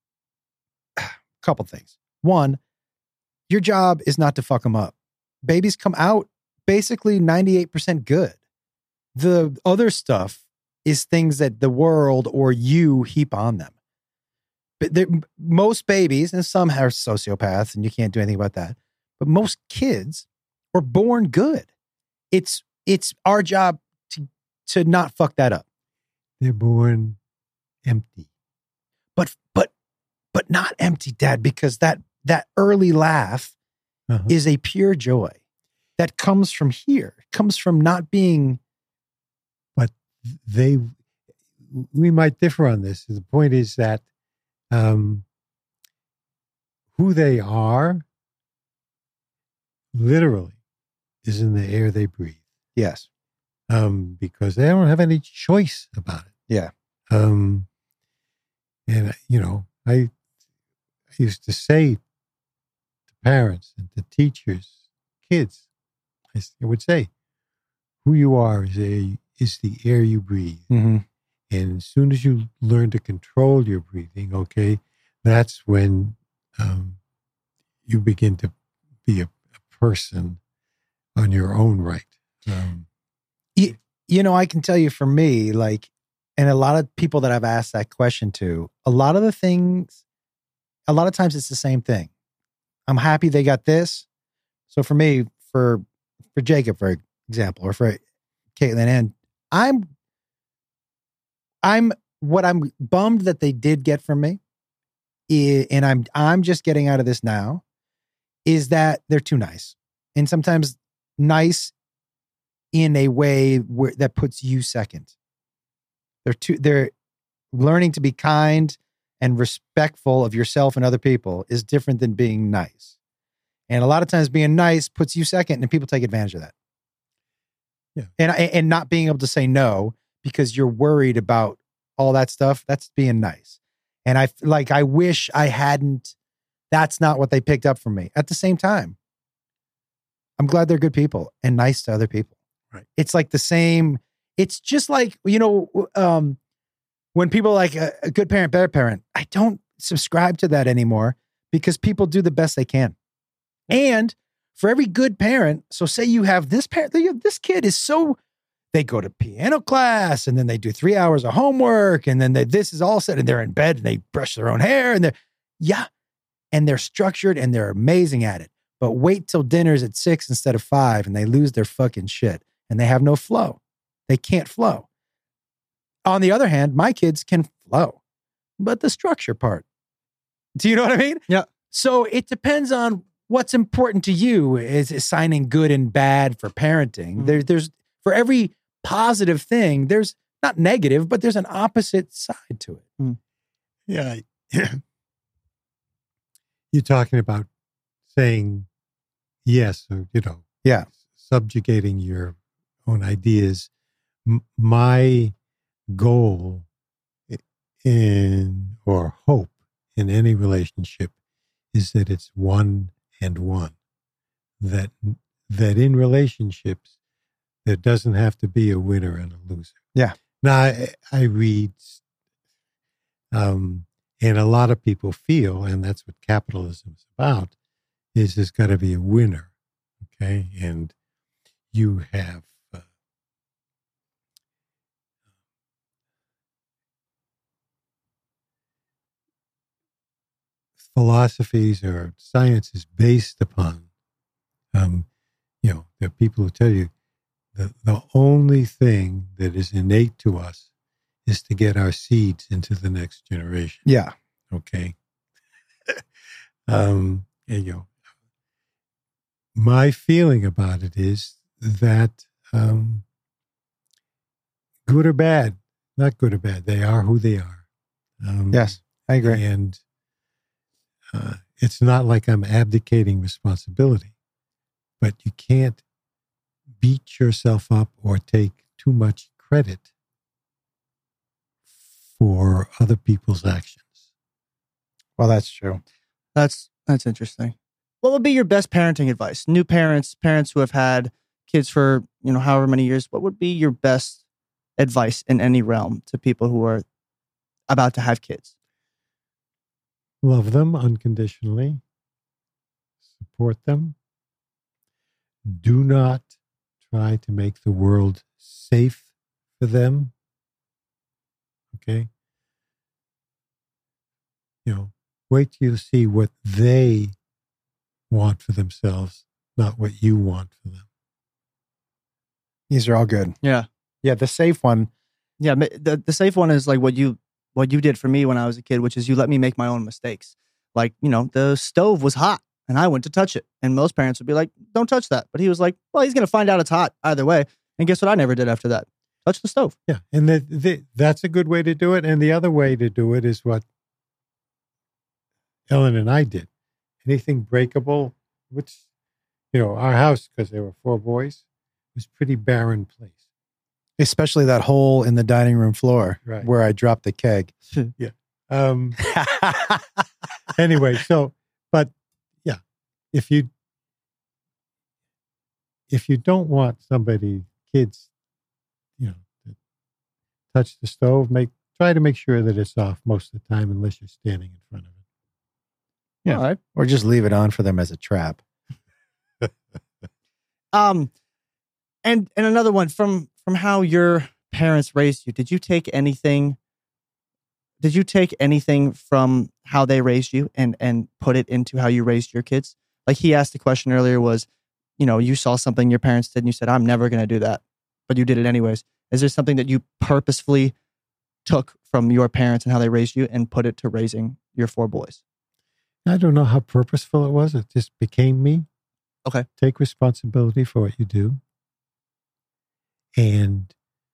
a couple things. One, your job is not to fuck them up. Babies come out basically ninety-eight percent good. The other stuff is things that the world or you heap on them. But there- most babies, and some are sociopaths, and you can't do anything about that. But most kids were born good. It's it's our job to to not fuck that up. They're born empty. But but but not empty, Dad, because that that early laugh Uh-huh. is a pure joy that comes from here. It comes from not being. They, we might differ on this. The point is that um, who they are literally is in the air they breathe. Yes. Um, because they don't have any choice about it. Yeah. Um, and, you know, I, I used to say to parents and to teachers, kids, I, s- I would say, who you are is, a, is the air you breathe. Mm-hmm. And as soon as you learn to control your breathing, okay, that's when um, you begin to be a, a person on your own right. Um, You, you know, I can tell you for me, like, and a lot of people that I've asked that question to, a lot of the things, a lot of times it's the same thing. I'm happy they got this. So for me, for for Jacob, for example, or for Caitlin, and I'm, I'm what I'm bummed that they did get from me, i- and I'm I'm just getting out of this now, is that they're too nice, and sometimes nice in a way where that puts you second. They're too they're learning to be kind and respectful of yourself and other people is different than being nice. And a lot of times being nice puts you second and people take advantage of that. Yeah. And and not being able to say no because you're worried about all that stuff, that's being nice. And I like I wish I hadn't that's not what they picked up from me. At the same time, I'm glad they're good people and nice to other people. Right. It's like the same. It's just like, you know, um, when people are like a, a good parent, bad parent, I don't subscribe to that anymore because people do the best they can. And for every good parent, so say you have this parent, you have- this kid is so, they go to piano class and then they do three hours of homework and then they, this is all set and they're in bed and they brush their own hair and they're, yeah. And they're structured and they're amazing at it. But wait till dinner's at six instead of five and they lose their fucking shit and they have no flow. They can't flow. On the other hand, my kids can flow, but the structure part. Do you know what I mean? Yeah. So it depends on what's important to you is assigning good and bad for parenting. Mhm. There, there's for every positive thing, there's not negative, but there's an opposite side to it. yeah. You're talking about saying yes or, you know, Yeah. subjugating your own ideas. M- my goal in or hope in any relationship is that it's one and one. That that in relationships there doesn't have to be a winner and a loser. Yeah. Now I, I read, um, and a lot of people feel, and that's what capitalism is about, is there's got to be a winner, okay? And you have uh, philosophies or sciences based upon, um, you know, there are people who tell you the, the only thing that is innate to us is to get our seeds into the next generation. Yeah. Okay. um, and, you know, my feeling about it is that um, good or bad, not good or bad, they are who they are. Um, Yes, I agree. And uh, it's not like I'm abdicating responsibility, but you can't beat yourself up or take too much credit for other people's actions. Well, that's true. That's that's interesting. What would be your best parenting advice? New parents, parents who have had kids for, you know, however many years, what would be your best advice in any realm to people who are about to have kids? Love them unconditionally. Support them. Do not try to make the world safe for them. Okay? You know, wait till you see what they want for themselves, not what you want for them. These are all good. Yeah. Yeah, the safe one. Yeah, ma- the the safe one is like what you what you did for me when I was a kid, which is you let me make my own mistakes. Like, you know, the stove was hot and I went to touch it. And most parents would be like, don't touch that. But he was like, well, he's going to find out it's hot either way. And guess what I never did after that? Touch the stove. Yeah, and the, the, that's a good way to do it. And the other way to do it is what Ellen and I did. Anything breakable, which, you know, our house, because there were four boys, was a pretty barren place. Especially that hole in the dining room floor Right. where I dropped the keg. Yeah. Um, anyway, so, but yeah, if you, if you don't want somebody, kids, you know, to touch the stove, make, try to make sure that it's off most of the time unless you're standing in front of it. Yeah. All right. Or just leave it on for them as a trap. Um, and and another one from from how your parents raised you. Did you take anything? Did you take anything from how they raised you and and put it into how you raised your kids? Like he asked the question earlier was, you know, you saw something your parents did and you said, I'm never going to do that, but you did it anyways. Is there something that you purposefully took from your parents and how they raised you and put it to raising your four boys? I don't know how purposeful it was. It just became me. Okay. Take responsibility for what you do. And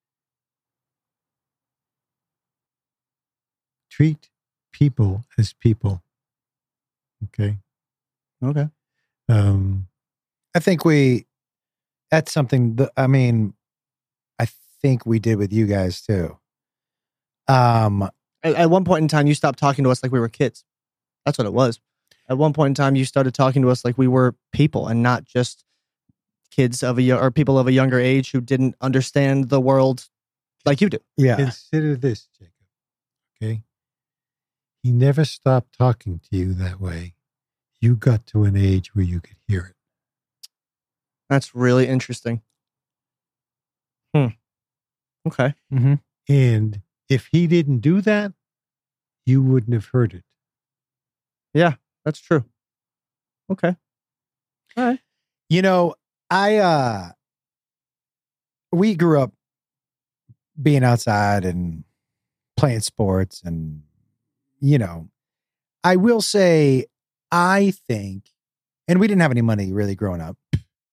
treat people as people. Okay. Okay. Um, I think we, that's something that, I mean, I think we did with you guys too. Um, At, at one point in time, you stopped talking to us like we were kids. That's what it was. At one point in time, you started talking to us like we were people and not just kids of a yo- or people of a younger age who didn't understand the world like you do. yeah. Consider this, Jacob. Okay. He never stopped talking to you that way. You got to an age where you could hear it. That's really interesting. Hmm. Okay. Mm-hmm. And if he didn't do that, you wouldn't have heard it. Yeah, that's true. Okay. All right. You know, I, uh, we grew up being outside and playing sports and, you know, I will say, I think, and we didn't have any money really growing up.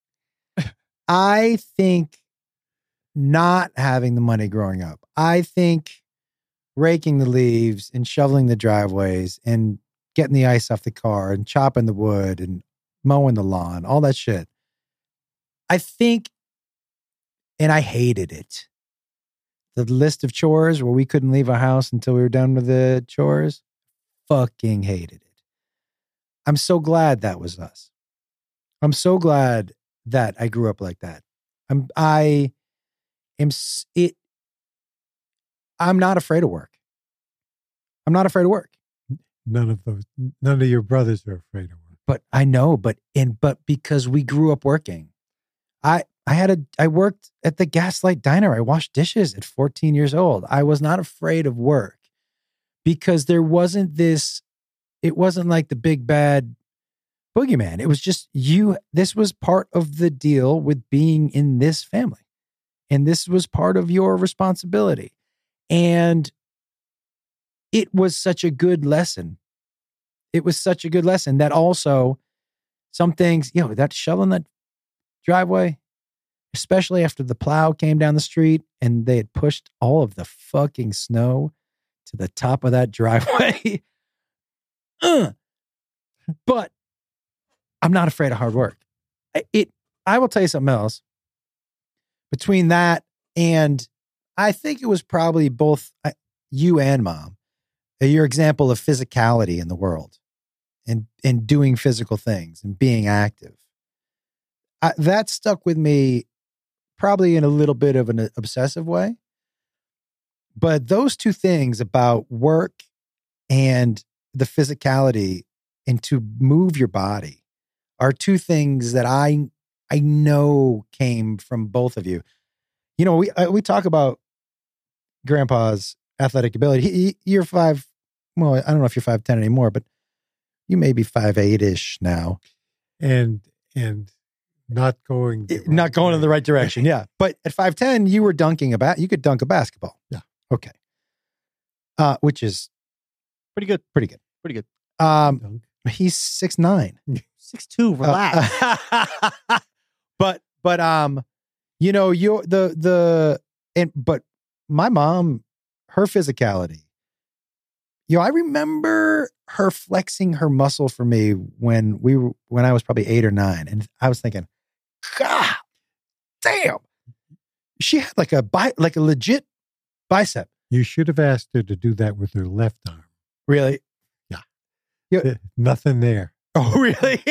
I think not having the money growing up, I think raking the leaves and shoveling the driveways and getting the ice off the car and chopping the wood and mowing the lawn, all that shit. I think, and I hated it. The list of chores where we couldn't leave our house until we were done with the chores, fucking hated it. I'm so glad that was us. I'm so glad that I grew up like that. I'm, I am, it, I'm not afraid of work. I'm not afraid of work. None of those, none of your brothers are afraid of work. But I know, but in, but because we grew up working, I, I had a, I worked at the Gaslight Diner. I washed dishes at fourteen years old. I was not afraid of work because there wasn't this, it wasn't like the big bad boogeyman. It was just you. This was part of the deal with being in this family. And this was part of your responsibility. And it was such a good lesson. It was such a good lesson that also some things, you know, that shoveling that driveway, especially after the plow came down the street and they had pushed all of the fucking snow to the top of that driveway. uh, but I'm not afraid of hard work. It, I will tell you something else. Between that and I think it was probably both you and mom, your example of physicality in the world and, and doing physical things and being active. I, that stuck with me probably in a little bit of an obsessive way. But those two things about work and the physicality and to move your body are two things that I I know came from both of you. You know, we we talk about Grandpa's athletic ability. He, he, you're five. Well, I don't know if you're five ten anymore, but you may be five eight ish now, and and not going the not right going way. in the right direction. Yeah, but at five ten, you were dunking a bat. You could dunk a basketball. Yeah. Okay. Uh, which is Pretty good. pretty good. Pretty good. Um, Dunk. he's six nine. Six two. Relax. Uh, but but um, you know, you're the the and but my mom, her physicality. You know, I remember her flexing her muscle for me when we were when I was probably eight or nine, and I was thinking, God damn, she had like a bi- like a legit bicep. You should have asked her to do that with her left arm. Really? Uh, Nothing there. Oh, really?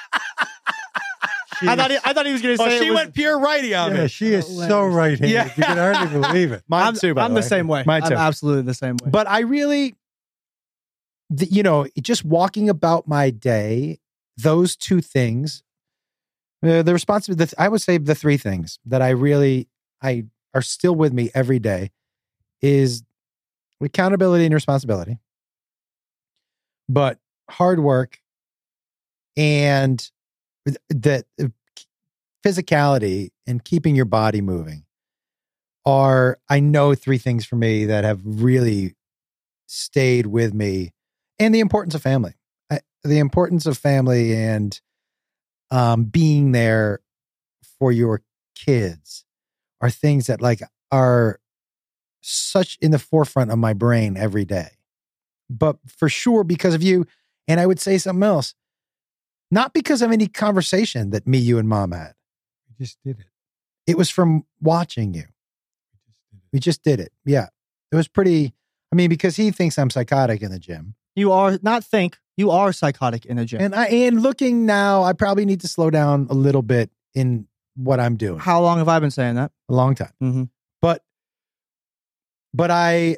I thought he, I thought he was going to Oh, say she it was, went pure righty on Yeah, me. she is so Hilarious. right-handed. Yeah. You can hardly believe it. Mine I'm, too, by I'm the the way. same way. Mine I'm too. absolutely the same way. But I really, the, you know, just walking about my day, those two things, uh, the responsibility, I would say the three things that I really, I are still with me every day is accountability and responsibility, but hard work and that physicality and keeping your body moving are, I know, three things for me that have really stayed with me. And the importance of family, I, the importance of family and um, being there for your kids are things that like are such in the forefront of my brain every day. But for sure, because of you, and I would say something else, not because of any conversation that me, you, and mom had. We just did it. It was from watching you. We just We just did did it. it. Yeah. It was pretty, I mean, because he thinks I'm psychotic in the gym. you are not think you are psychotic in a gym. And I, and looking now, I probably need to slow down a little bit in what I'm doing. How long have I been saying that? A long time. Mm-hmm. But, but I,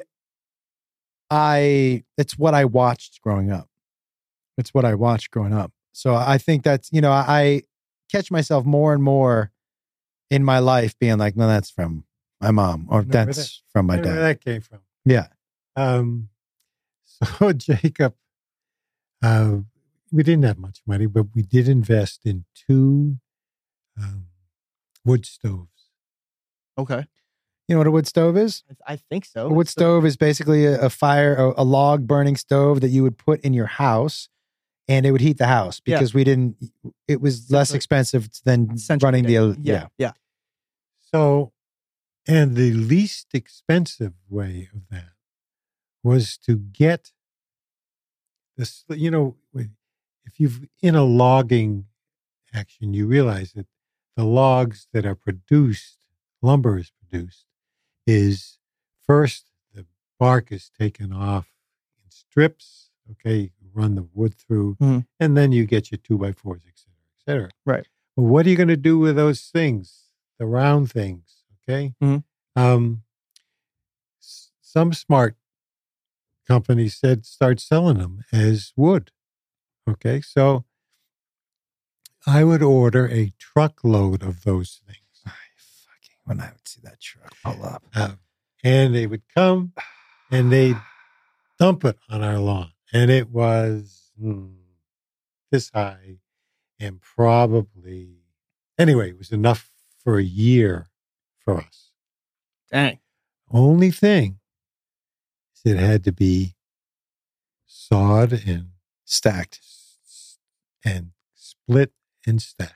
I, it's what I watched growing up. It's what I watched growing up. So I think that's, you know, I, I catch myself more and more in my life being like, no, that's from my mom or I know where that's that- from my I know where dad. that came from. Yeah. Um, so Jacob, uh, we didn't have much money, but we did invest in two um, wood stoves. Okay. You know what a wood stove is? I, I think so. A wood So- stove is basically a, a fire, a, a log burning stove that you would put in your house and it would heat the house Yeah. because we didn't, it was less Central- expensive than Central running the, heating. yeah. yeah. Yeah. So, and the least expensive way of that was to get this, you know, if you've in a logging action, you realize that the logs that are produced, lumber is produced, is first the bark is taken off in strips. Okay, you run the wood through, Mhm. and then you get your two by fours, et cetera, et cetera. Right. Well, what are you going to do with those things, the round things? Okay. Mhm. Um, s- some smart companies said start selling them as wood. Okay, so I would order a truckload of those things. I fucking when I would see that truck pull up. Uh, and they would come and they'd dump it on our lawn. And it was hmm, this high and probably, anyway, it was enough for a year for us. Dang. Only thing is it had to be sawed and Stacked. s- and split and stacked.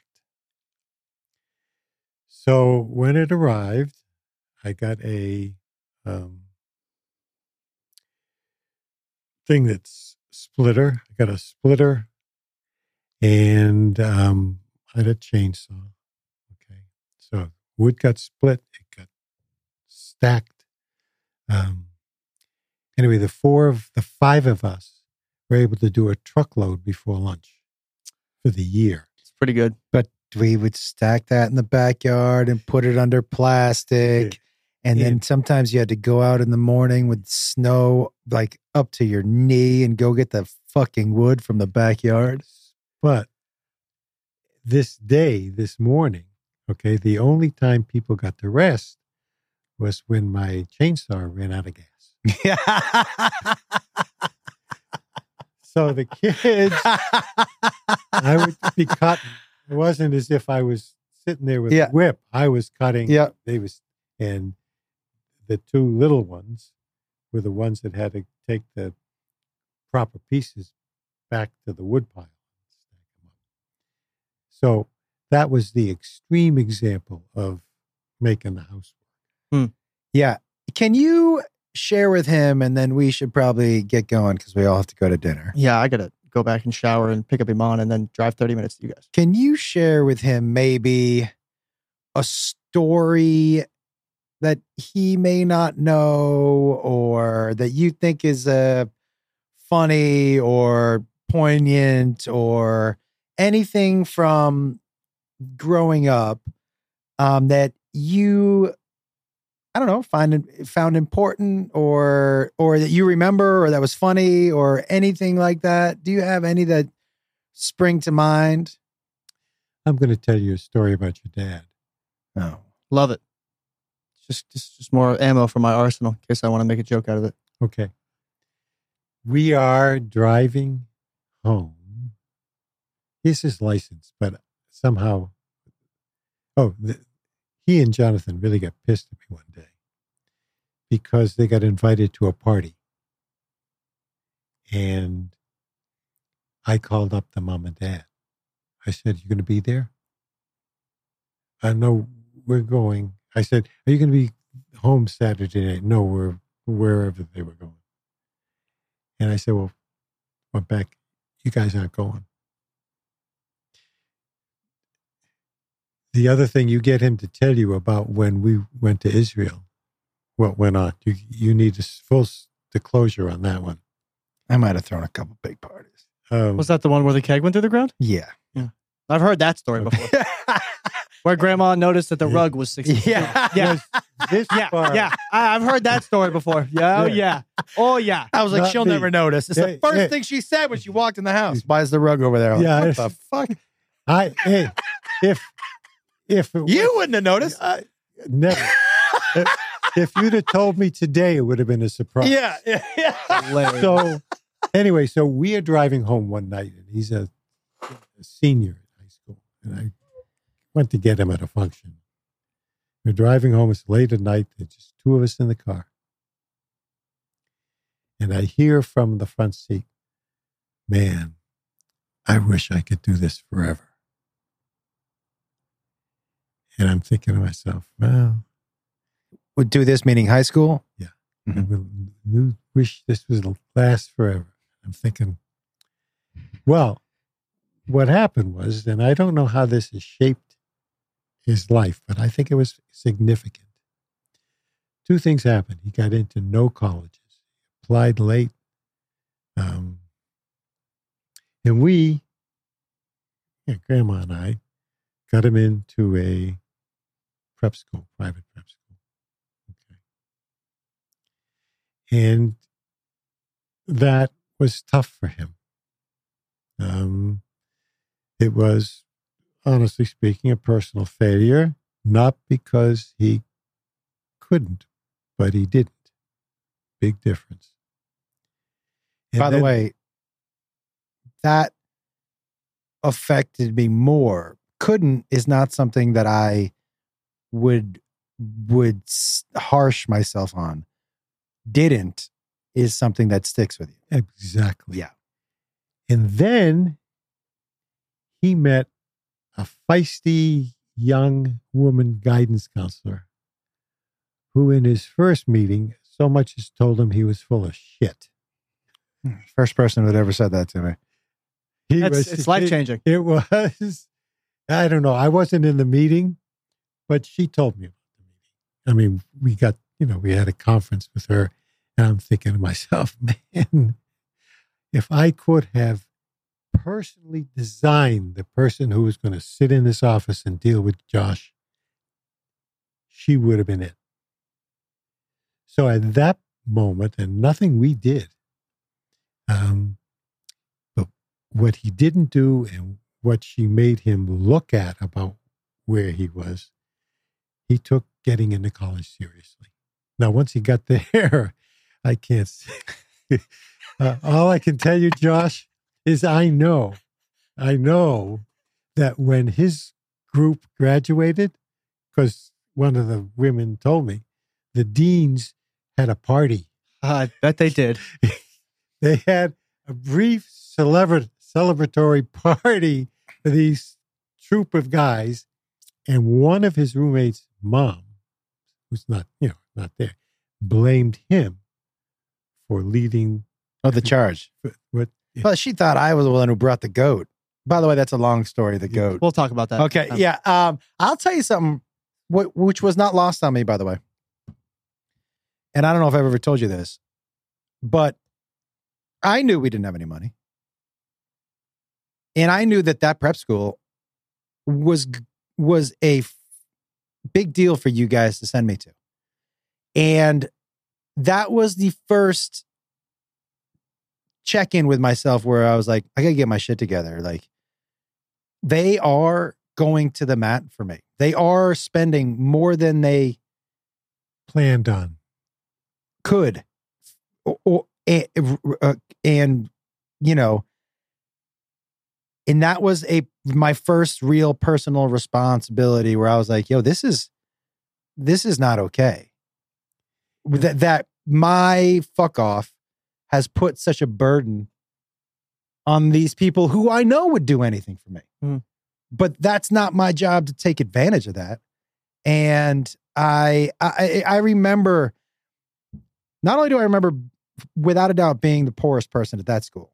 So when it arrived, I got a um, thing that's splitter. I got a splitter and um, I had a chainsaw. Okay. So wood got split, it got stacked. Um, anyway, the four of the five of us were able to do a truckload before lunch for the year. It's pretty good. But we would stack that in the backyard and put it under plastic. Yeah. And then Yeah. sometimes you had to go out in the morning with snow like up to your knee and go get the fucking wood from the backyard. But this day, this morning, okay, the only time people got to rest was when my chainsaw ran out of gas. Yeah. So the kids, I would be cutting. It wasn't as if I was sitting there with Yeah. a whip. I was cutting. Yeah. They was, and the two little ones were the ones that had to take the proper pieces back to the wood pile. So that was the extreme example of making the house work. Yeah. Can you share with him and then we should probably get going because we all have to go to dinner. Yeah, I gotta go back and shower and pick up Iman and then drive thirty minutes to you guys. Can you share with him maybe a story that he may not know or that you think is uh, funny or poignant or anything from growing up um, that you, I don't know, find found important or or that you remember or that was funny or anything like that? Do you have any that spring to mind? I'm going to tell you a story about your dad. Oh. Love it. Just, just, just more ammo for my arsenal in case I want to make a joke out of it. Okay. We are driving home. He's his license, but somehow, oh, the, he and Jonathan really got pissed at me one day because they got invited to a party. And I called up the mom and dad. I said, "You going to be there?" I know we're going. I said, "Are you going to be home Saturday night?" No, we're wherever they were going. And I said, "Well, went back. You guys aren't going." The other thing, you get him to tell you about when we went to Israel, what went on. You you need a full disclosure on that one. I might have thrown a couple big parties. Um, Was that the one where the keg went through the ground? Yeah. I've heard that story before. Where grandma noticed that the rug was sixty feet. Yeah. Yeah. this Yeah. far? Yeah. I, I've heard that story before. Yeah. Oh, yeah. Oh, yeah. I was like, Not she'll me. never notice. It's Yeah, the first yeah. thing she said when she walked in the house. Why is the rug over there? I'm like, Yeah, what it's- the fuck? I hey, if if it You was- wouldn't have noticed. I, never. if, if you'd have told me today, it would have been a surprise. Yeah. Yeah. yeah. Hilarious. So anyway, so we are driving home one night, and he's a, a senior in high school, and I went to get him at a function. We're driving home. It's late at night. There's just two of us in the car, and I hear from the front seat, "Man, I wish I could do this forever." And I'm thinking to myself, well, Would do this meaning high school? I will- you wish this was last forever. I'm thinking, well, what happened was, and I don't know how this has shaped his life, but I think it was significant. Two things happened. He got into no colleges, applied late. Um, and we, yeah, Grandma and I, got him into a prep school, private prep school. Okay. And that was tough for him. Um, it was, honestly speaking, a personal failure, not because he couldn't, but he didn't. Big difference. And By the then- way, that affected me more. Couldn't is not something that I would would s- harsh myself on. Didn't is something that sticks with you. Exactly. Yeah. And then he met a feisty young woman guidance counselor who, in his first meeting, so much as told him he was full of shit. First person who had ever said that to me. He That's, was, it's life changing. It, it was, I don't know. I wasn't in the meeting, but she told me about the meeting. I mean, we got, you know, we had a conference with her, and I'm thinking to myself, man, if I could have personally designed the person who was going to sit in this office and deal with Josh, she would have been it. So at that moment, and nothing we did, um, but what he didn't do and what she made him look at about where he was, he took getting into college seriously. Now, once he got there, I can't say. uh, all I can tell you, Josh, is I know, I know that when his group graduated, because one of the women told me, the deans had a party. Uh, I bet they did. They had a brief celebra- celebratory party for these troop of guys, and one of his roommates' mom, who's not, you know, not there, blamed him for leading. Oh, the charge. What? But she thought I was the one who brought the goat. By the way, that's a long story, the goat. We'll talk about that. Okay, Um, yeah. Um, I'll tell you something, wh- which was not lost on me, by the way. And I don't know if I've ever told you this, but I knew we didn't have any money. And I knew that that prep school was was a f- big deal for you guys to send me to. And that was the first check-in with myself where I was like, I got to get my shit together. Like, they are going to the mat for me. They are spending more than they Planned on. could. Or, or and, uh, and, you know, and that was a my first real personal responsibility where I was like, yo, this is this is not okay. That that my fuck off has put such a burden on these people who I know would do anything for me. Mm. But that's not my job to take advantage of that. And I, I I remember, not only do I remember without a doubt being the poorest person at that school.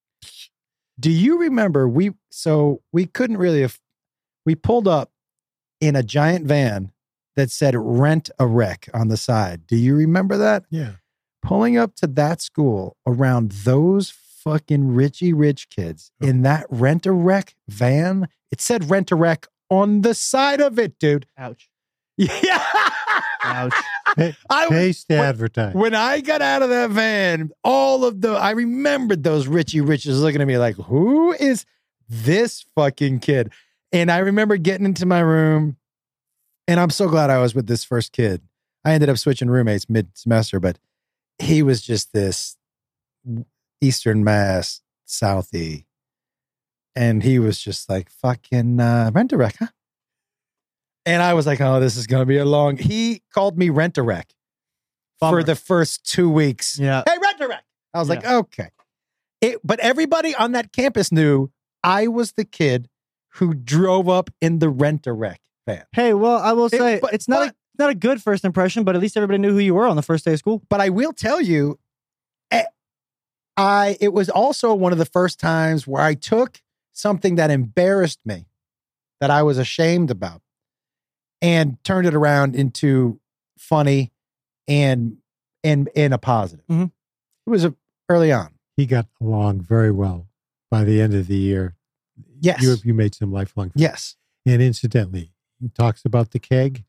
Do you remember we, so we couldn't really have, we pulled up in a giant van that said rent a wreck on the side. Do you remember that? Yeah. Pulling up to that school around those fucking Richie Rich kids in that rent a wreck van. It said rent a wreck on the side of it, dude. Ouch. Yeah. Ouch. Pay, I was, pays to when- advertise. when I got out of that van, all of the, I remembered those Richie Riches looking at me like, who is this fucking kid? And I remember getting into my room, and I'm so glad I was with this first kid. I ended up switching roommates mid semester, but he was just this Eastern Mass Southie. And he was just like, fucking uh, rent a wreck, huh? And I was like, oh, this is going to be a long. He called me rent a wreck for Bummer. the first two weeks. Yeah. Hey, rent a wreck. I was like, Yeah. okay. It, but everybody on that campus knew I was the kid who drove up in the rent a wreck van. Hey, well, I will It- say but- it's not but- a, not a good first impression, but at least everybody knew who you were on the first day of school. But I will tell you, eh, I it was also one of the first times where I took something that embarrassed me, that I was ashamed about, and turned it around into funny and and and a positive. Mhm. It was a, early on. He got along very well by the end of the year. Yes. You, you made some lifelong friends. Yes. And incidentally, he talks about the keg.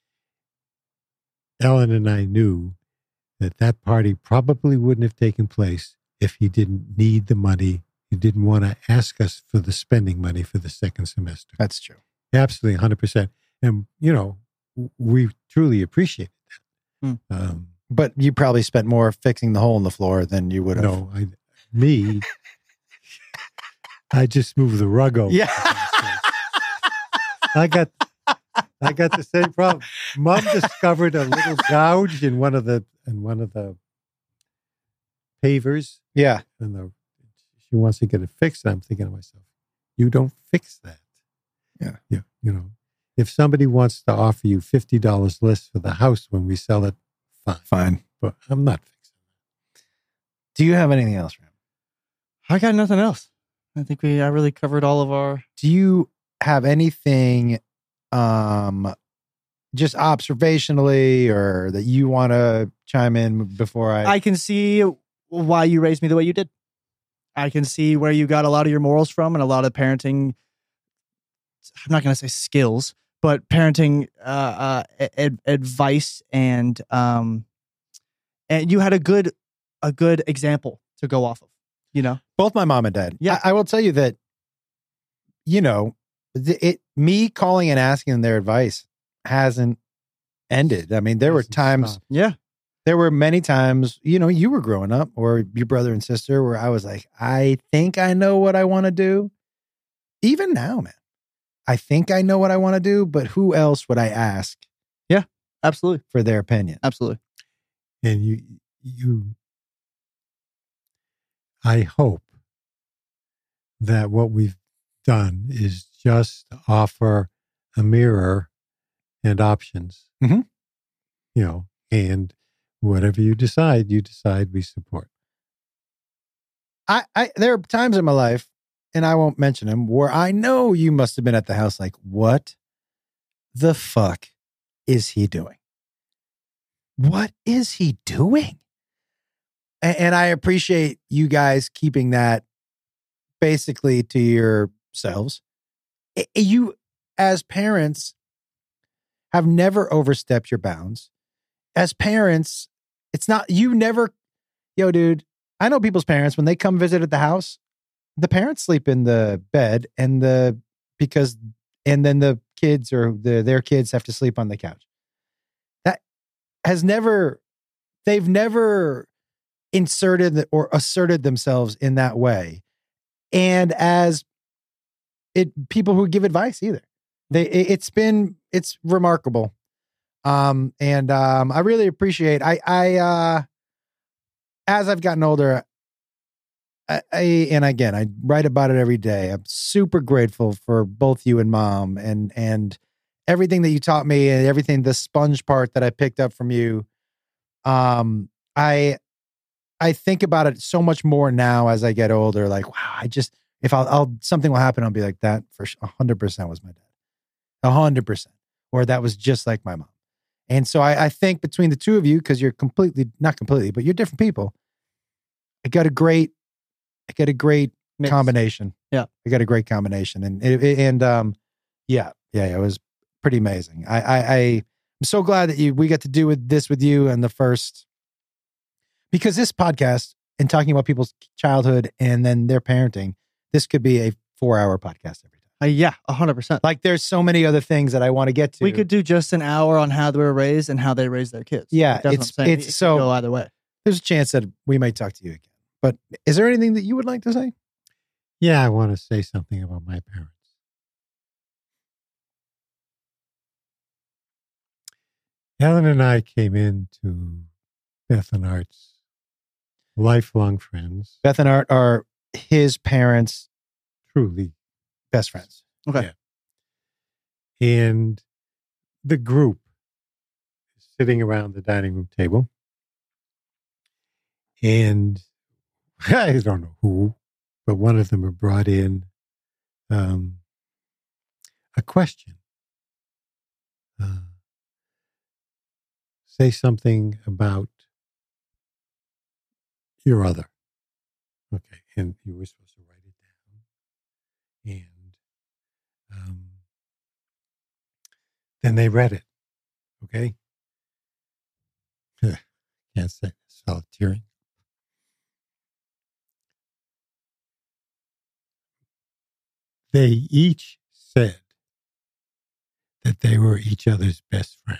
Ellen and I knew that that party probably wouldn't have taken place if he didn't need the money. He didn't want to ask us for the spending money for the second semester. That's true. Absolutely, one hundred percent. And, you know, we truly appreciated that. Hmm. Um, But you probably spent more fixing the hole in the floor than you would have. no, I, me, I just moved the rug over. Yeah. I got I got the same problem. Mom discovered a little gouge in one of the in one of the pavers, Yeah. and the she wants to get it fixed. And I'm thinking to myself, you don't fix that. Yeah. Yeah. You know, if somebody wants to offer you fifty dollars less for the house when we sell it, fine. Fine. But I'm not fixing it. Do you have anything else, Ram? I got nothing else. I think we I really covered all of our. Do you have anything um just observationally or that you want to chime in before I, I can see why you raised me the way you did. I can see where you got a lot of your morals from and a lot of parenting. I'm not going to say skills, but parenting uh, uh, ad- advice and um, and you had a good a good example to go off of. You know, both my mom and dad. Yeah. I, I will tell you that, you know, th- it me calling and asking their advice hasn't ended. I mean, there were Doesn't times, stop. yeah, there were many times, you know, you were growing up or your brother and sister where I was like, I think I know what I want to do. Even now, man, I think I know what I want to do, but who else would I ask absolutely, for their opinion? absolutely. And you you I hope that what we've done is just offer a mirror and options. Mhm. You know, and whatever you decide, you decide we support. I, I, there are times in my life, and I won't mention them, where I know you must have been at the house like, what the fuck is he doing? What is he doing? And, and I appreciate you guys keeping that basically to yourselves. I- You, as parents, have never overstepped your bounds. As parents, it's not, you never, yo, dude, I know people's parents, when they come visit at the house, the parents sleep in the bed and the, because, and then the kids or the, their kids have to sleep on the couch. That has never, they've never inserted or asserted themselves in that way. And as it, people who give advice either. They, it, it's been, it's remarkable. Um, and, um, I really appreciate, I, I, uh, as I've gotten older, I, I, and again, I write about it every day. I'm super grateful for both you and mom and, and everything that you taught me and everything, the sponge part that I picked up from you. Um, I, I think about it so much more now as I get older. Like, wow, I just, if I'll, I'll something will happen, I'll be like, that for a hundred percent was my dad. A hundred percent. Or that was just like my mom. And so I, I think between the two of you, because you're completely, not completely, but you're different people. I got a great, I got a great Mix. combination. Yeah. I got a great combination. And, it, it- and, um, yeah, yeah, it was pretty amazing. I, I, I am so glad that you, we got to do with this with you and the first, because this podcast and talking about people's childhood and then their parenting, this could be a four hour podcast every time. Uh, yeah, a hundred percent. Like there's so many other things that I want to get to. We could do just an hour on how they were raised and how they raised their kids. Yeah, Like, that's it's- what I'm saying. it's It could so- go either way. There's a chance that we might talk to you again. But is there anything that you would like to say? Yeah, I want to say something about my parents. Ellen and I came into Beth and Art's lifelong friends, Beth and Art are his parents' truly. best friends. Okay. Yeah. And the group is sitting around the dining room table. And I don't know who, but one of them had brought in um, a question uh, say something about your other. Okay, and you were supposed to write it down. And um, then they read it. Okay? Can't say solid tearing. They each said that they were each other's best friend.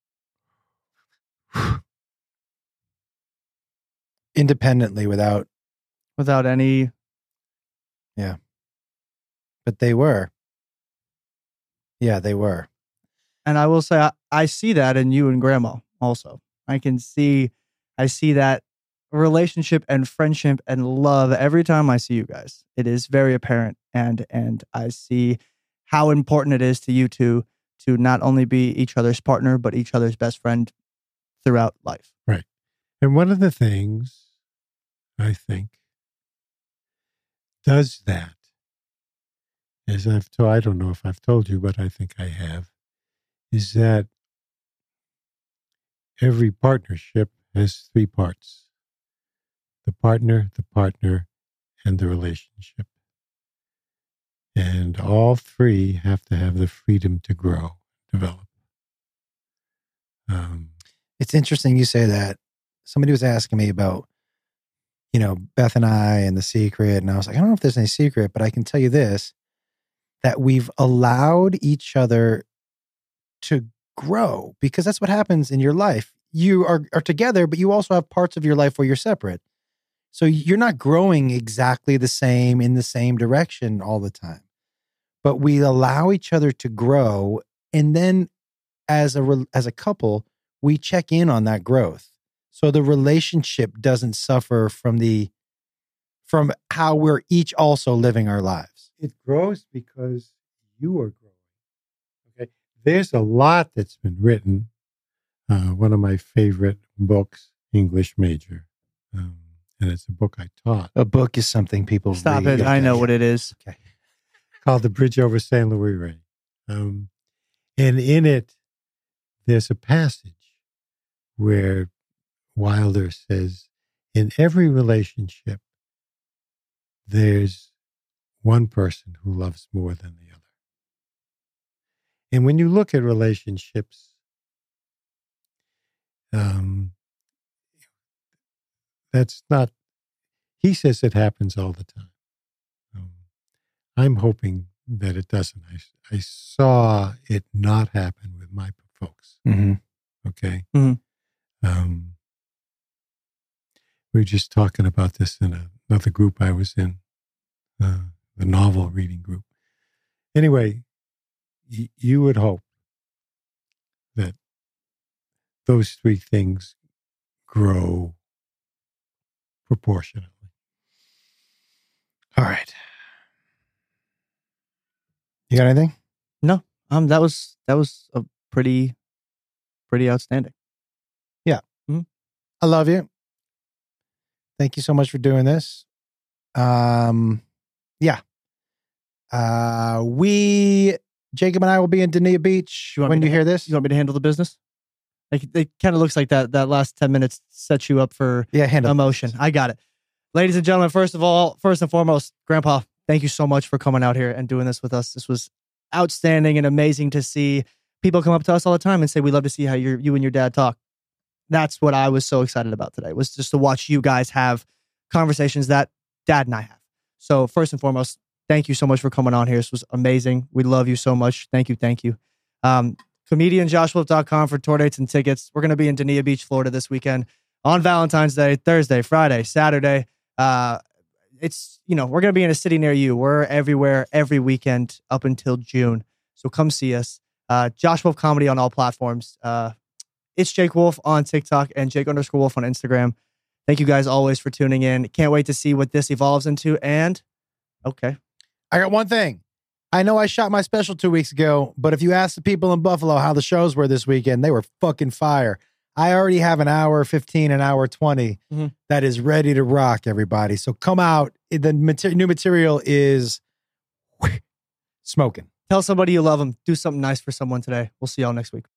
Independently, without, Without any. but they were. Yeah, they were. And I will say, I, I see that in you and Grandma also. I can see, I see that relationship and friendship and love every time I see you guys. It is very apparent. And, and I see how important it is to you two to not only be each other's partner, but each other's best friend throughout life. Right. And one of the things I think does that is I've told, I don't know if I've told you, but I think I have, is that every partnership has three parts: the partner, the partner, and the relationship. And all three have to have the freedom to grow, develop. Um, It's interesting you say that. Somebody was asking me about, you know, Beth and I and the secret. And I was like, I don't know if there's any secret, but I can tell you this, that we've allowed each other to grow, because that's what happens in your life. You are, are together, but you also have parts of your life where you're separate. So you're not growing exactly the same in the same direction all the time. But we allow each other to grow. And then as a, re- as a couple, we check in on that growth. So the relationship doesn't suffer from the, from how we're each also living our lives. it grows because you are growing. Okay. There's a lot that's been written. Uh, one of my favorite books, English Major. Um, and it's a book I taught. A book is something people Stop read. it. I know what it is. Okay. Called The Bridge Over Saint Louis Ray. Um, and in it, there's a passage where Wilder says, in every relationship, there's one person who loves more than the other. And when you look at relationships, um, that's not, he says it happens all the time. Um, I'm hoping that it doesn't. I, I saw it not happen with my folks. Mm-hmm. Okay. Mm-hmm. Um, we were just talking about this in a, another group I was in, uh, the novel reading group. Anyway, y- you would hope that those three things grow proportionately. All right. You got anything? No, um, that was that was a pretty, pretty outstanding. I love you. Thank you so much for doing this. Um, yeah. Uh, we, Jacob and I will be in Dania Beach You want when me you to- hear this. You want me to handle the business? Like it kind of looks like that. That last ten minutes sets you up for Yeah, handle emotion. I got it, ladies and gentlemen. First of all, first and foremost, Grandpa, thank you so much for coming out here and doing this with us. This was outstanding and amazing to see. People come up to us all the time and say, "We love to see how you you and your dad talk." That's what I was so excited about today, was just to watch you guys have conversations that Dad and I have. So first and foremost, thank you so much for coming on here. This was amazing. We love you so much. Thank you. Thank you. Um, comedian josh wolf dot com for tour dates and tickets. We're going to be in Dania Beach, Florida this weekend on Valentine's Day, Thursday, Friday, Saturday. Uh, it's, you know, we're going to be in a city near you. We're everywhere every weekend up until June. So come see us. Uh, Josh Wolf Comedy on all platforms. Uh, It's Jake Wolf on TikTok and Jake underscore Wolf on Instagram. Thank you guys always for tuning in. Can't wait to see what this evolves into. And okay. I got one thing. I know I shot my special two weeks ago, but if you ask the people in Buffalo how the shows were this weekend, they were fucking fire. I already have an hour fifteen, an hour twenty Mhm. that is ready to rock, everybody. So come out. The mater- new material is smoking. Tell somebody you love them. Do something nice for someone today. We'll see y'all next week.